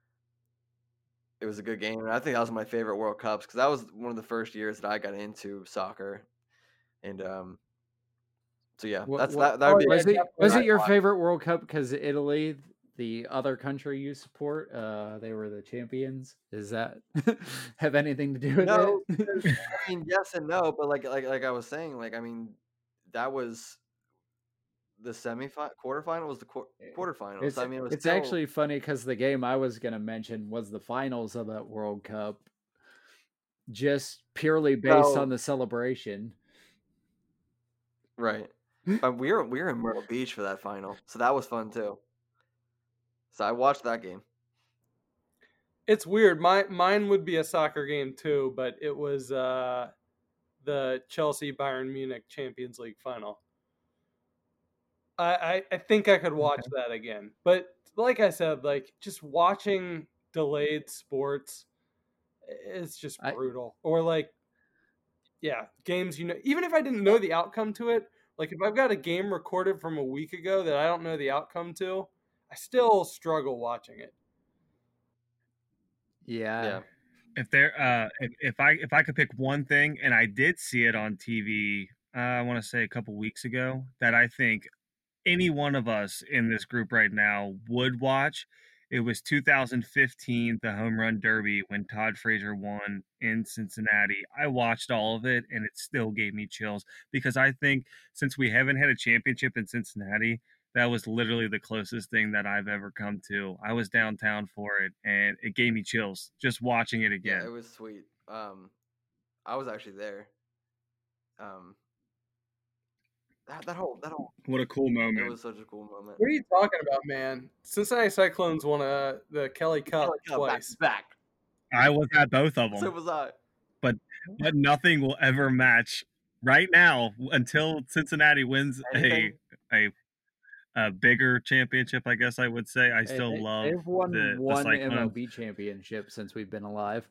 It was a good game, and I think that was my favorite World Cups because that was one of the first years that I got into soccer, and um, so yeah, What- that's what- that. That would oh, be yeah, was it definitely was it not your watch. favorite World Cup because Italy, the other country you support, uh, they were the champions? Is that have anything to do with No, it? because, I mean yes and no, but like like like I was saying, like I mean that was the semi quarterfinal was the qu- quarterfinals. It's, I mean it was it's still, actually funny because the game I was going to mention was the finals of that World Cup, just purely based So- on the celebration. right. But we were we were in Myrtle Beach for that final, so that was fun too. So I watched that game. It's weird. My mine would be a soccer game too, but it was uh, the Chelsea Bayern Munich Champions League final. I, I, I think I could watch Okay. that again. But like I said, like just watching delayed sports, it's just I- brutal. Or like, yeah, games you know. Even if I didn't know the outcome to it, like if I've got a game recorded from a week ago that I don't know the outcome to, I still struggle watching it. Yeah. Yeah. If there, uh, if, if I if I could pick one thing, and I did see it on T V, uh, I want to say a couple weeks ago, that I think any one of us in this group right now would watch, it was two thousand fifteen, the Home Run Derby, when Todd Frazier won in Cincinnati. I watched all of it, and it still gave me chills because I think since we haven't had a championship in Cincinnati, that was literally the closest thing that I've ever come to. I was downtown for it, and it gave me chills just watching it again. Yeah, it was sweet. Um, I was actually there. Um, that, that whole that whole What a cool moment. It was such a cool moment. What are you talking about, man? Cincinnati Cyclones won a, the Kelly Cup Kelly Cup twice. back. I was at both of them. So was I. But but nothing will ever match right now until Cincinnati wins a, a a bigger championship. I guess I would say I still they, love. They've won the, one the M L B championship since we've been alive.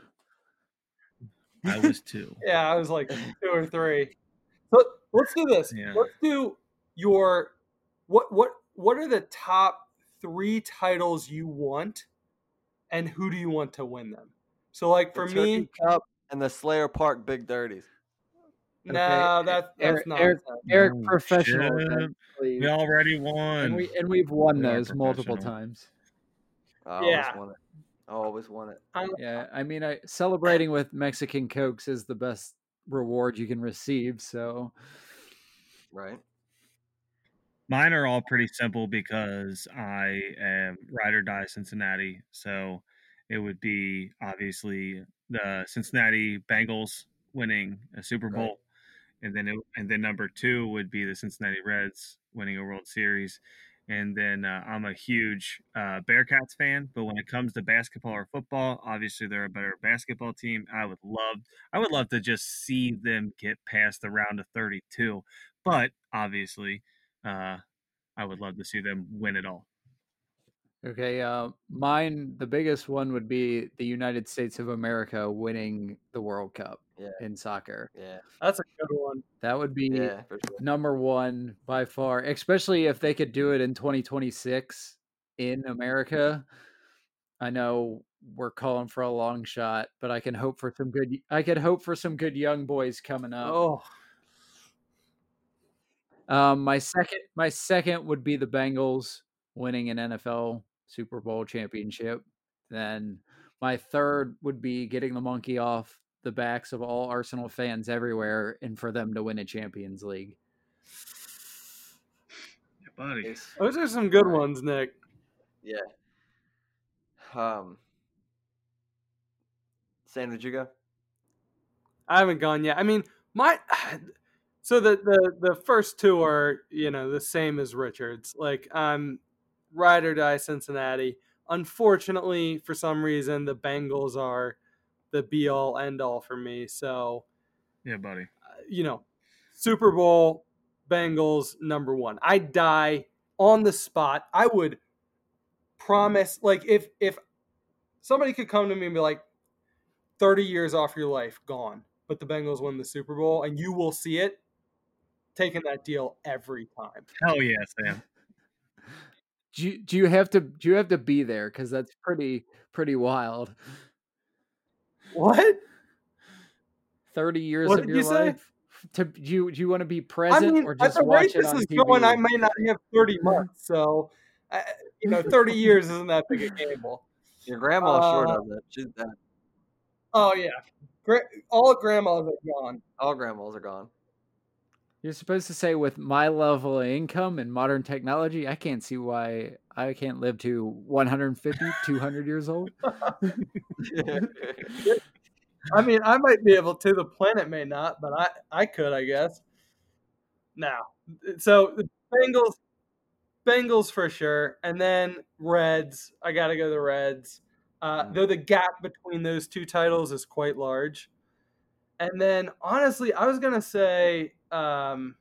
I was two. Yeah, I was like two or three. So let's do this. Yeah. Let's do your what what what are the top three titles you want, and who do you want to win them? So, like for the me, Turkey Cup and the Slayer Park Big Dirties. No, okay. that, that's Eric, not Eric, Eric Oh, professional. Event, we already won, and we and we've won we those multiple times. I yeah. always won it. I always won it. Um, yeah, I mean, I celebrating with Mexican Cokes is the best reward you can receive. So, right. Mine are all pretty simple because I am ride or die Cincinnati. So it would be obviously the Cincinnati Bengals winning a Super Bowl. Right. And then it, and then number two would be the Cincinnati Reds winning a World Series. And then uh, I'm a huge uh, Bearcats fan, but when it comes to basketball or football, obviously they're a better basketball team. I would love, I would love to just see them get past the round of thirty-two, but obviously, uh, I would love to see them win it all. Okay, uh, mine, the biggest one would be the United States of America winning the World Cup yeah. in soccer. Yeah, that's a good one. That would be yeah, for sure. number one by far, especially if they could do it in twenty twenty-six in America. I know we're calling for a long shot, but I can hope for some good. I could hope for some good young boys coming up. Oh. Um, my second, my second would be the Bengals winning an N F L Super Bowl championship. Then my third would be getting the monkey off the backs of all Arsenal fans everywhere, and for them to win a Champions League. Yeah, buddy. Those are some good ones, Nick. Yeah. Um. Sam, did you go? I haven't gone yet. I mean, my. So the, the, the first two are, you know, the same as Richard's. Like, I'm ride or die Cincinnati. Unfortunately, for some reason, the Bengals are the be-all, end-all for me. So, yeah, buddy. Uh, you know, Super Bowl, Bengals, number one. I'd die on the spot. I would promise, like, if if somebody could come to me and be like, thirty years off your life, gone, but the Bengals win the Super Bowl, and you will see it, taking that deal every time. Hell yeah, Sam. Do you, do you have to do you have to be there? Because that's pretty pretty wild. What? Thirty years what of did your you life? Say? To do you, do you want to be present I mean, or just at the watch rate it this on is T V? going, I may not have thirty months. So, I, you know, thirty years isn't that big a gamble. Your grandma uh, sure does it. She's dead. Oh yeah, Gra- all grandmas are gone. All grandmas are gone. You're supposed to say, with my level of income and modern technology, I can't see why I can't live to one hundred fifty, two hundred years old. I mean, I might be able to. The planet may not, but I, I could, I guess. Now, so the Bengals, Bengals for sure, and then Reds. I got to go the Reds. Uh, though the gap between those two titles is quite large. And then, honestly, I was gonna say um,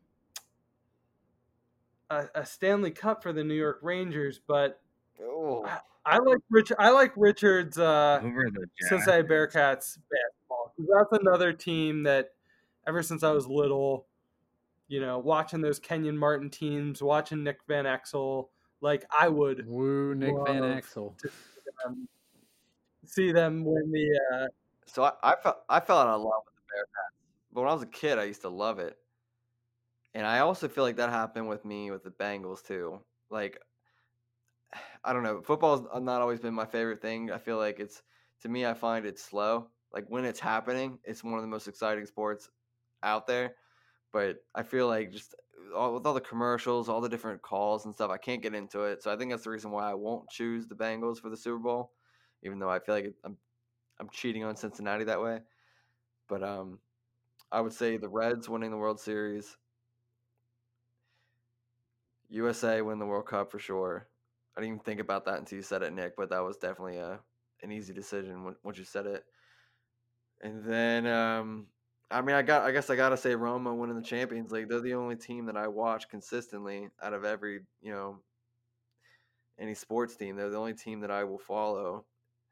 a, a Stanley Cup for the New York Rangers, but oh. I, I like Richard. I like Richard's uh, Over the Cincinnati Bearcats basketball, because that's another team that, ever since I was little, you know, watching those Kenyon Martin teams, watching Nick Van Exel, like I would. Woo, Nick Van Exel. To see them, see them win the. Uh, so I, I felt I fell out of love with the Bearcats, but when I was a kid, I used to love it. And I also feel like that happened with me with the Bengals too. Like, I don't know, football's not always been my favorite thing. I feel like it's, to me, I find it slow. Like when it's happening, it's one of the most exciting sports out there. But I feel like just all, with all the commercials, all the different calls and stuff, I can't get into it. So I think that's the reason why I won't choose the Bengals for the Super Bowl, even though I feel like it, I'm I'm cheating on Cincinnati that way. But um, I would say the Reds winning the World Series, U S A win the World Cup for sure. I didn't even think about that until you said it, Nick. But that was definitely a an easy decision when, once you said it. And then, um, I mean, I got. I guess I gotta say Roma winning the Champions League. They're the only team that I watch consistently out of every, you know, any sports team. They're the only team that I will follow,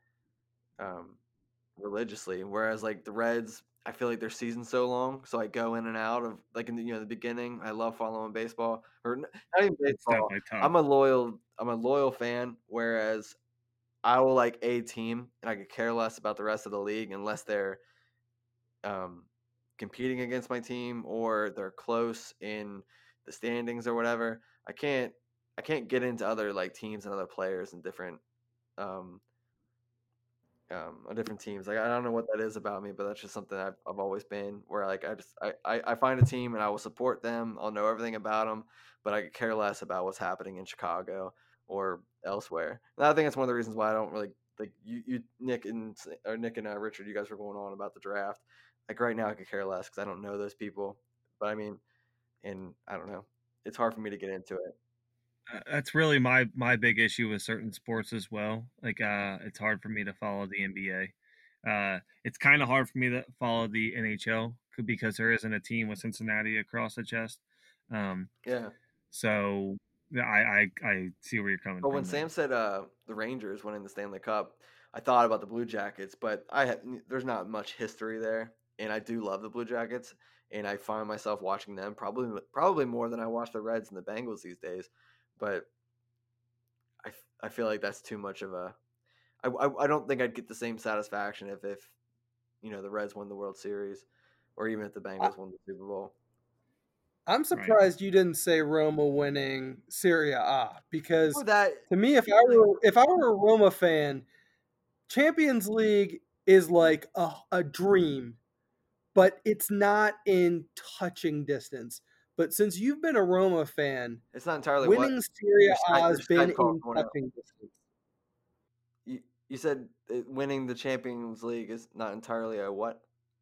um, religiously. Whereas like the Reds, I feel like their season's so long, so I go in and out of like in the, you know, the beginning. I love following baseball, or n- not even It's baseball. definitely tough. I'm a loyal. I'm a loyal fan. Whereas I will like a team, and I could care less about the rest of the league unless they're um, competing against my team or they're close in the standings or whatever. I can't I can't get into other like teams and other players and different um, um, on different teams. Like I don't know what that is about me, but that's just something I've, I've always been. Where like I just I, I, I find a team and I will support them. I'll know everything about them, but I could care less about what's happening in Chicago or elsewhere. And I think that's one of the reasons why I don't really like you, you Nick and or Nick and uh, Richard. You guys were going on about the draft. Like right now, I could care less because I don't know those people. But I mean, and I don't know. It's hard for me to get into it. Uh, That's really my my big issue with certain sports as well. Like, uh, it's hard for me to follow the N B A. Uh, it's kind of hard for me to follow the N H L because there isn't a team with Cincinnati across the chest. Um, Yeah. so yeah, I, I I see where you're coming But when from there. Sam said uh, the Rangers winning the Stanley Cup, I thought about the Blue Jackets, but I had, there's not much history there, and I do love the Blue Jackets, and I find myself watching them probably probably more than I watch the Reds and the Bengals these days. But I, I feel like that's too much of a. I, I, I don't think I'd get the same satisfaction if if you know the Reds won the World Series, or even if the Bengals won the Super Bowl. I'm surprised you didn't say Roma winning Serie A because Or that to me, if I were if I were a Roma fan, Champions League is like a, a dream, but it's not in touching distance. But since you've been a Roma fan, it's not entirely winning what Serie your A Skype, your has been Skype call in going out. touching distance. You, you said it- winning the Champions League is not entirely a what?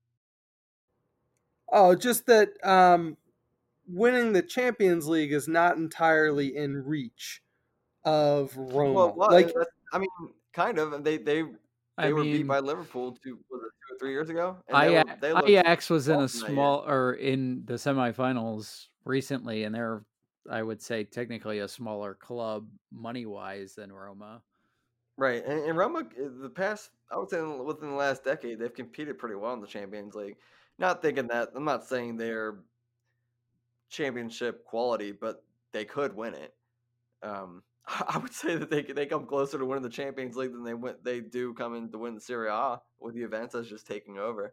Oh, just that um, winning the Champions League is not entirely in reach of Roma. Well, well like, that's, I mean, kind of. They they they I were beat mean, by Liverpool two, was it two or three years ago, and they Aja- were they looked Ajax was in a awesome that year. small or in the semifinals recently, and they're, I would say, technically a smaller club money wise than Roma. Right, and, and Roma, uh, the past, I would say within the last decade, they've competed pretty well in the Champions League. Not thinking that, I'm not saying they're championship quality, but they could win it. Um, I would say that they they come closer to winning the Champions League than they went. They do come in to win the Serie A with Juventus just taking over.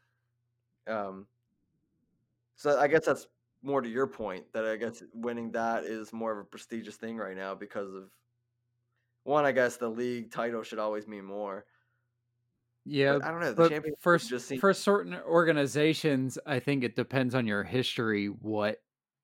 Um, so I guess that's more to your point that I guess winning that is more of a prestigious thing right now because of one. I guess the league title should always mean more. Yeah, But I don't know. The but Champions for League s- just seems for certain organizations, I think it depends on your history what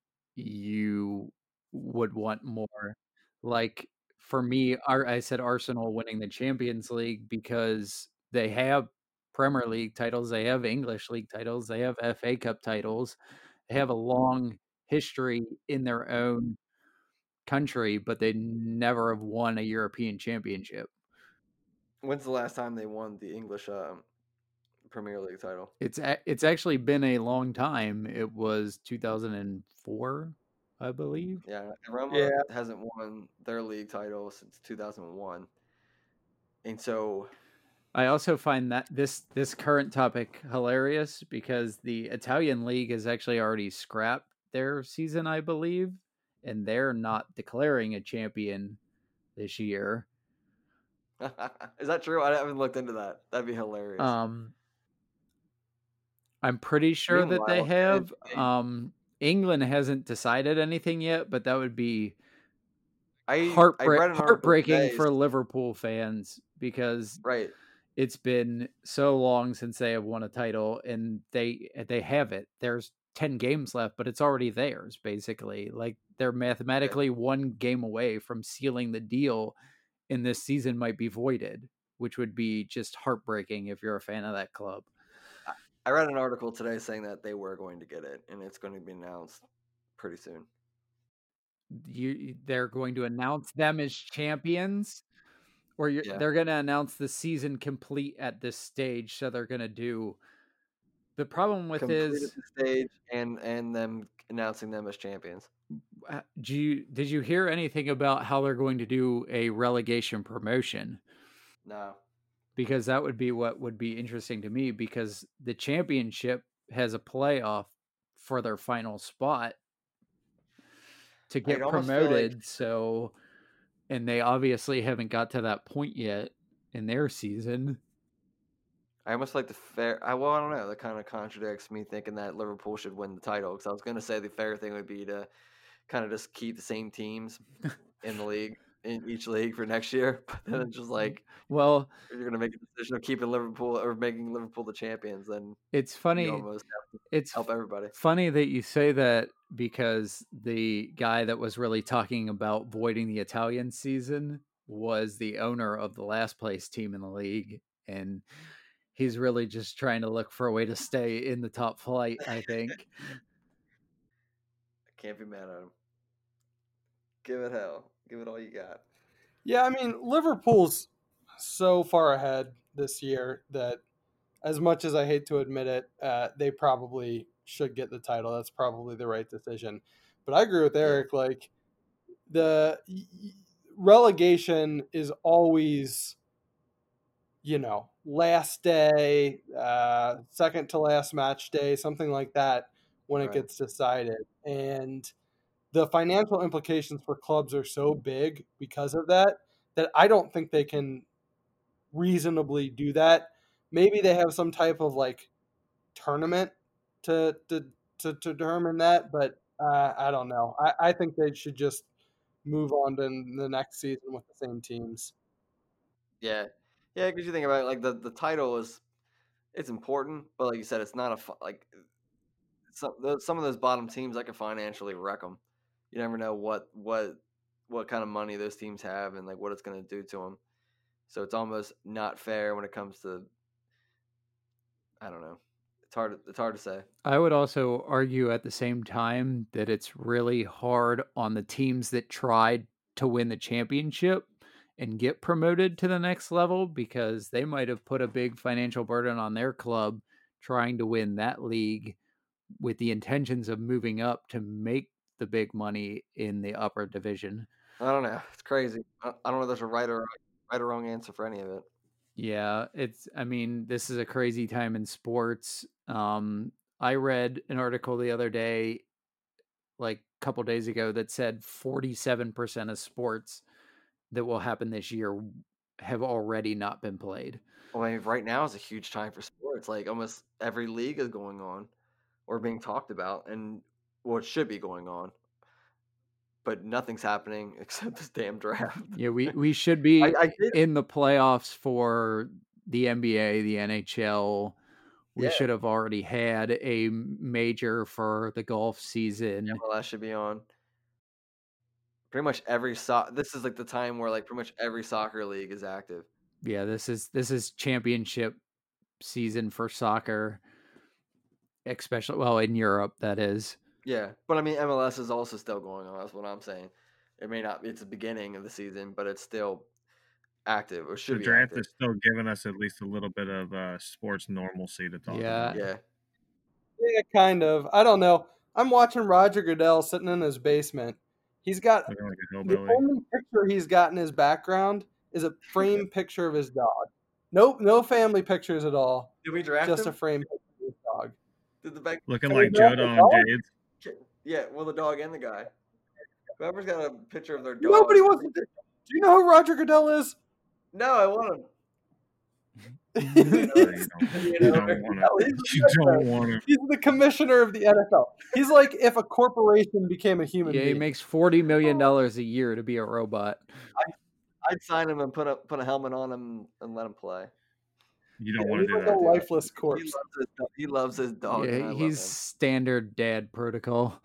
you would want more. Like for me, Ar- I said Arsenal winning the Champions League because they have Premier League titles, they have English League titles, they have F A Cup titles, they have a long history in their own country, but they never have won a European Championship. When's the last time they won the English um, Premier League title? It's a- it's actually been a long time. It was two thousand four, I believe. Yeah, Roma Yeah. hasn't won their league title since two thousand one, and so I also find that this this current topic hilarious because the Italian league has actually already scrapped their season, I believe, and they're not declaring a champion this year. is that true? I haven't looked into that. That'd be hilarious. Um, I'm pretty sure that they Meanwhile, have. they- Um, England hasn't decided anything yet, but that would be I I heartbreak- read an article heartbreaking today. for Liverpool fans because Right. it's been so long since they have won a title, and they they have it. There's ten games left, but it's already theirs, basically. Like, they're mathematically one game away from sealing the deal, and this season might be voided, which would be just heartbreaking if you're a fan of that club. I read an article today saying that they were going to get it, and it's going to be announced pretty soon. You, they're going to announce them as champions, or you're, Yeah. they're going to announce the season complete at this stage. So they're going to do. The problem with Completed is the stage and and them announcing them as champions. uh, do you, did you hear anything about how they're going to do a relegation promotion? No. Because that would be what would be interesting to me, because the championship has a playoff for their final spot to get I'd almost feel like- promoted. So, and they obviously haven't got to that point yet in their season. I almost like the fair. I well, I don't know. That kind of contradicts me thinking that Liverpool should win the title, because I was going to say the fair thing would be to kind of just keep the same teams in the league, in each league for next year. But then it's just like, Well, if you're going to make a decision of keeping Liverpool or making Liverpool the champions, then it's funny. you almost have to It's help everybody. funny that you say that, because the guy that was really talking about voiding the Italian season was the owner of the last place team in the league, and he's really just trying to look for a way to stay in the top flight, I think. I can't be mad at him. Give it hell. Give it all you got. Yeah, I mean, Liverpool's so far ahead this year that, as much as I hate to admit it, uh, they probably should get the title. That's probably the right decision. But I agree with Eric. Like, the relegation is always, you know, last day, uh, second to last match day, something like that when it Right. gets decided. And the financial implications for clubs are so big because of that, that I don't think they can reasonably do that. Maybe they have some type of like tournament to to, to, to determine that, but uh, I don't know. I, I think they should just move on to the next season with the same teams. Yeah. Yeah, because you think about it, like the, the title is, it's important, but like you said, it's not a fu- like some those, some of those bottom teams that can financially wreck them. You never know what what what kind of money those teams have and like what it's going to do to them. So it's almost not fair when it comes to, I don't know. It's hard. It's hard to say. I would also argue at the same time that it's really hard on the teams that tried to win the championship and get promoted to the next level, because they might have put a big financial burden on their club trying to win that league with the intentions of moving up to make the big money in the upper division. I don't know. It's crazy. I I don't know if there's a right or right or wrong answer for any of it. Yeah, it's, I mean, this is a crazy time in sports. Um, I read an article the other day, like a couple days ago, that said forty-seven percent of sports that will happen this year have already not been played. Well, I mean, right now is a huge time for sports. Like almost every league is going on or being talked about, and well, it should be going on, but nothing's happening except this damn draft. Yeah, we, we should be I, I did. in the playoffs for the N B A, the N H L. We Yeah. should have already had a major for the golf season. M L S should be on. Pretty much every so- This is like the time where like pretty much every soccer league is active. Yeah, this is this is championship season for soccer, especially, well, in Europe, that is. Yeah, but I mean M L S is also still going on. That's what I'm saying. It may not. It's the beginning of the season, but it's still active or should The be draft active. is still giving us at least a little bit of uh, sports normalcy to talk Yeah. about. Yeah. Yeah, kind of. I don't know. I'm watching Roger Goodell sitting in his basement. He's got Looking like a the hillbilly. only picture he's got in his background is a frame picture of his dog. Nope, no family pictures at all. Did we draft Just him? a frame picture of his dog. Did the bank? Looking Hey, like you know Judd the on dog? Jades. Yeah, well, the dog and the guy. Whoever's got a picture of their dog. Nobody wants to. Do you know who Roger Goodell is? No, I want him. He's, No, you don't. You you know, don't want no, to. he's, You the don't Metro. want to. He's the commissioner of the N F L. He's like if a corporation became a human Yeah, he being. makes forty million dollars a year to be a robot. I'd sign him and put a put a helmet on him and let him play. You don't Yeah, want he's to do like that. a dude. lifeless He corpse. loves his, do- he loves his dog, and I Yeah, love he's him. standard dad protocol.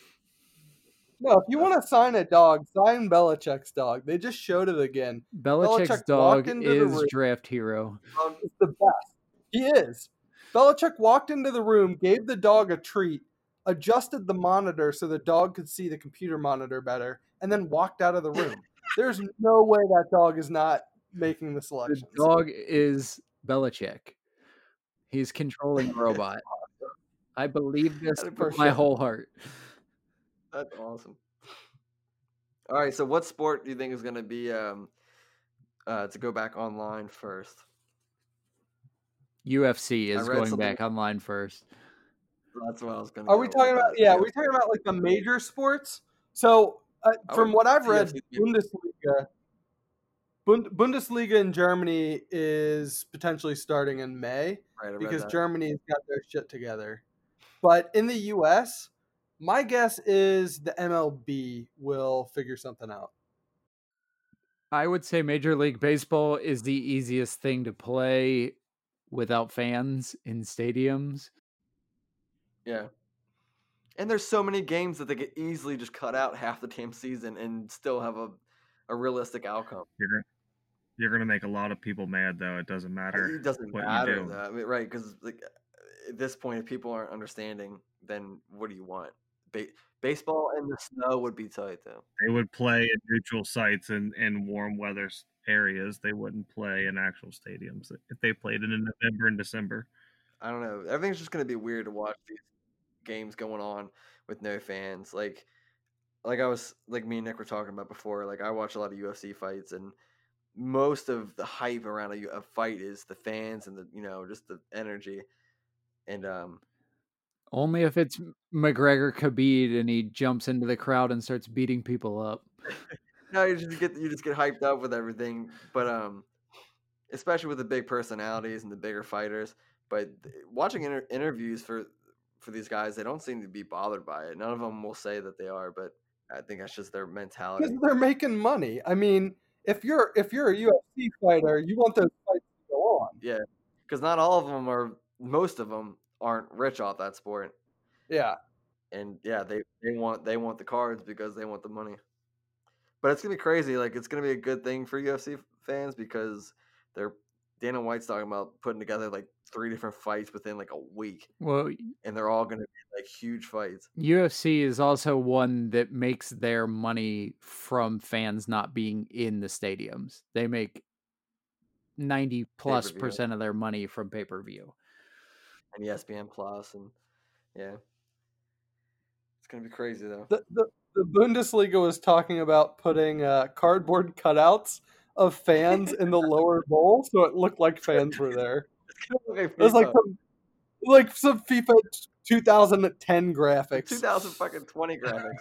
No, if you want to sign a dog, sign Belichick's dog. They just showed it again. Belichick's Belichick dog walked into the is room. draft hero. Dog- He's the best. He is. Belichick walked into the room, gave the dog a treat, adjusted the monitor so the dog could see the computer monitor better, and then walked out of the room. There's no way that dog is not making the The selections. dog is Belichick. He's controlling a robot. I believe this That'd with be my sure. whole heart. That's awesome. All right, so what sport do you think is going to be um, uh, to go back online first? U F C I is read going something- back online first. That's what I was going to. Are we talking about? Yeah, we're talking about like the major sports. So, uh, I from would- what I've U F read, C Bundesliga, Bund- Bundesliga in Germany is potentially starting in May Right, I read because that. Germany's got their shit together. But in the U S, my guess is the M L B will figure something out. I would say Major League Baseball is the easiest thing to play without fans in stadiums. Yeah. And there's so many games that they could easily just cut out half the damn season and still have a, a realistic outcome. You're gonna, you're gonna make a lot of people mad, though. It doesn't matter. It doesn't what matter, you do. though. I mean, right? Because like at this point, if people aren't understanding, then what do you want? Ba- baseball in the snow would be tight, though. They would play at neutral sites and in warm weather s- areas. They wouldn't play in actual stadiums if they played it in November and December. I don't know. Everything's just gonna be weird to watch these games going on with no fans. Like, like I was like me and Nick were talking about before. Like I watch a lot of U F C fights, and most of the hype around a, U- a fight is the fans and the you know just the energy. And um, Only if it's McGregor Khabib and he jumps into the crowd and starts beating people up. no, you just get you just get hyped up with everything. But um, especially with the big personalities and the bigger fighters. But th- watching inter- interviews for for these guys, they don't seem to be bothered by it. None of them will say that they are, but I think that's just their mentality. Because they're making money. I mean, if you're if you're a U F C fighter, you want those fights to go on. Yeah, because not all of them are. Most of them aren't rich off that sport, Yeah. and yeah, they they want they want the cards because they want the money. But it's gonna be crazy. Like it's gonna be a good thing for U F C fans because they're Dana White's talking about putting together like three different fights within like a week, Well, and they're all gonna be like huge fights. U F C is also one that makes their money from fans not being in the stadiums. They make ninety plus Pay-per-view. percent of their money from pay-per-view. And E S P N Plus, and yeah, it's gonna be crazy though. The, the, the Bundesliga was talking about putting uh, cardboard cutouts of fans in the lower bowl, so it looked like fans were there. It was like some, like some FIFA twenty ten graphics. two thousand fucking twenty graphics.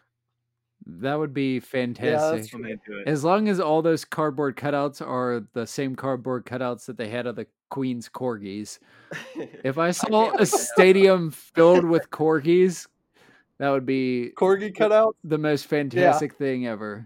That would be fantastic. When they do it. As long as all those cardboard cutouts are the same cardboard cutouts that they had of the Queen's corgis. If I saw can't a wait. stadium filled with corgis, that would be Corgi cutouts. the most fantastic thing ever.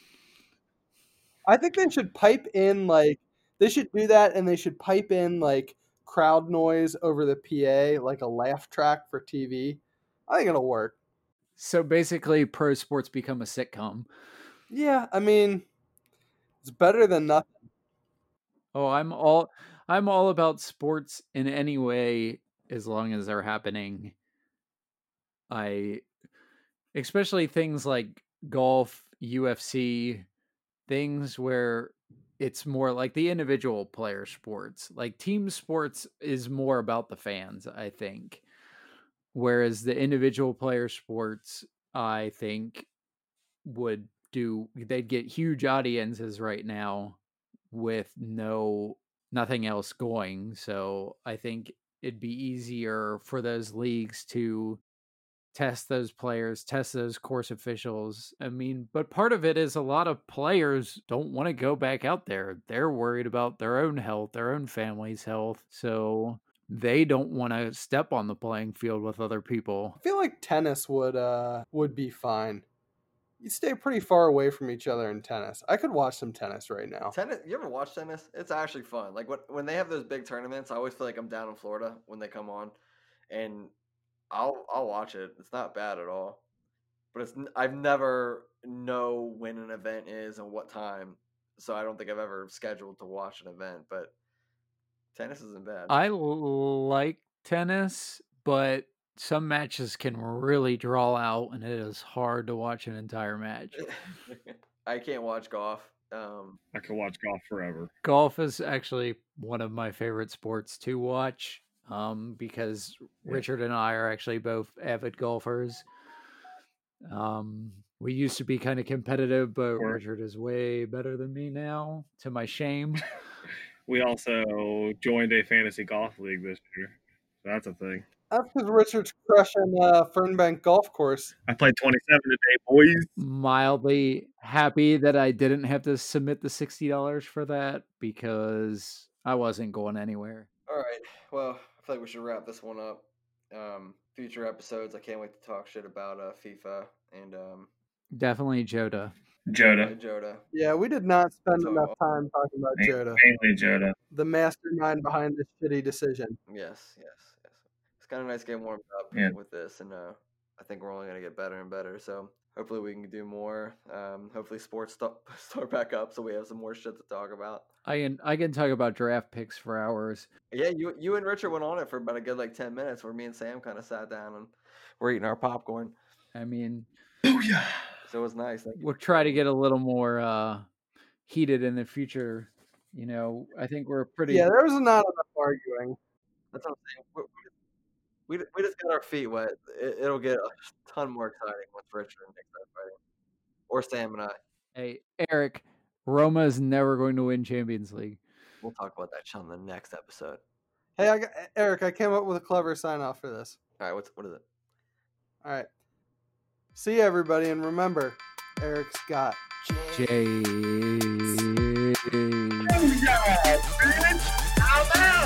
I think they should pipe in like they should do that, and they should pipe in like crowd noise over the P A, like a laugh track for T V. I think it'll work. So basically, pro sports become a sitcom. Yeah, I mean, it's better than nothing. Oh, I'm all I'm all about sports in any way as long as they're happening. I especially things like golf, U F C, things where it's more like the individual player sports. Like team sports is more about the fans, I think. Whereas the individual player sports, I think, would do they'd get huge audiences right now with no nothing else going. So I think it'd be easier for those leagues to test those players, test those course officials. I mean, but part of it is a lot of players don't want to go back out there. They're worried about their own health, their own family's health. So they don't want to step on the playing field with other people. I feel like tennis would uh would be fine. You stay pretty far away from each other in tennis. I could watch some tennis right now. Tennis. You ever watch tennis? It's actually fun. Like when when they have those big tournaments, I always feel like I'm down in Florida when they come on, and I'll I'll watch it. It's not bad at all. But it's I've never know when an event is and what time, so I don't think I've ever scheduled to watch an event. But tennis isn't bad. I l- like tennis, but some matches can really draw out, and it is hard to watch an entire match. I can't watch golf. Um, I could watch golf forever. Golf is actually one of my favorite sports to watch, um, because Yeah. Richard and I are actually both avid golfers. Um, we used to be kind of competitive, but Or- Richard is way better than me now, to my shame. We also joined a fantasy golf league this year. So that's a thing. That's because Richard's crushing uh, Fernbank Golf Course. I played twenty-seven today, boys. Mildly happy that I didn't have to submit the sixty dollars for that because I wasn't going anywhere. all right. Well, I feel like we should wrap this one up. Um, future episodes. I can't wait to talk shit about uh, FIFA and um, Definitely Joda. Joda. Joda. Yeah, we did not spend So- enough time talking about Joda, Mainly Joda. the mastermind behind this shitty decision. Yes, yes, yes. It's kind of nice getting warmed up Yeah. with this, and uh, I think we're only gonna get better and better. So hopefully we can do more. Um, hopefully sports st- start back up, so we have some more shit to talk about. I can I can talk about draft picks for hours. Yeah, you you and Richard went on it for about a good like ten minutes, where me and Sam kind of sat down and we're eating our popcorn. I mean, Booyah! So it was nice. Thank you. we'll try to get a little more uh, heated in the future. You know, I think we're pretty. Yeah, there was not enough arguing. That's what I'm saying. We, we, we just got our feet wet. It, it'll get a ton more exciting once Richard and Nick start fighting, or Sam and I. Hey, Eric, Roma is never going to win Champions League. We'll talk about that shit on the next episode. Hey, I got, Eric, I came up with a clever sign off for this. All right, what's what is it? All right. See you, everybody, and remember, Eric's got. J. Booyah, bitch! I'm out!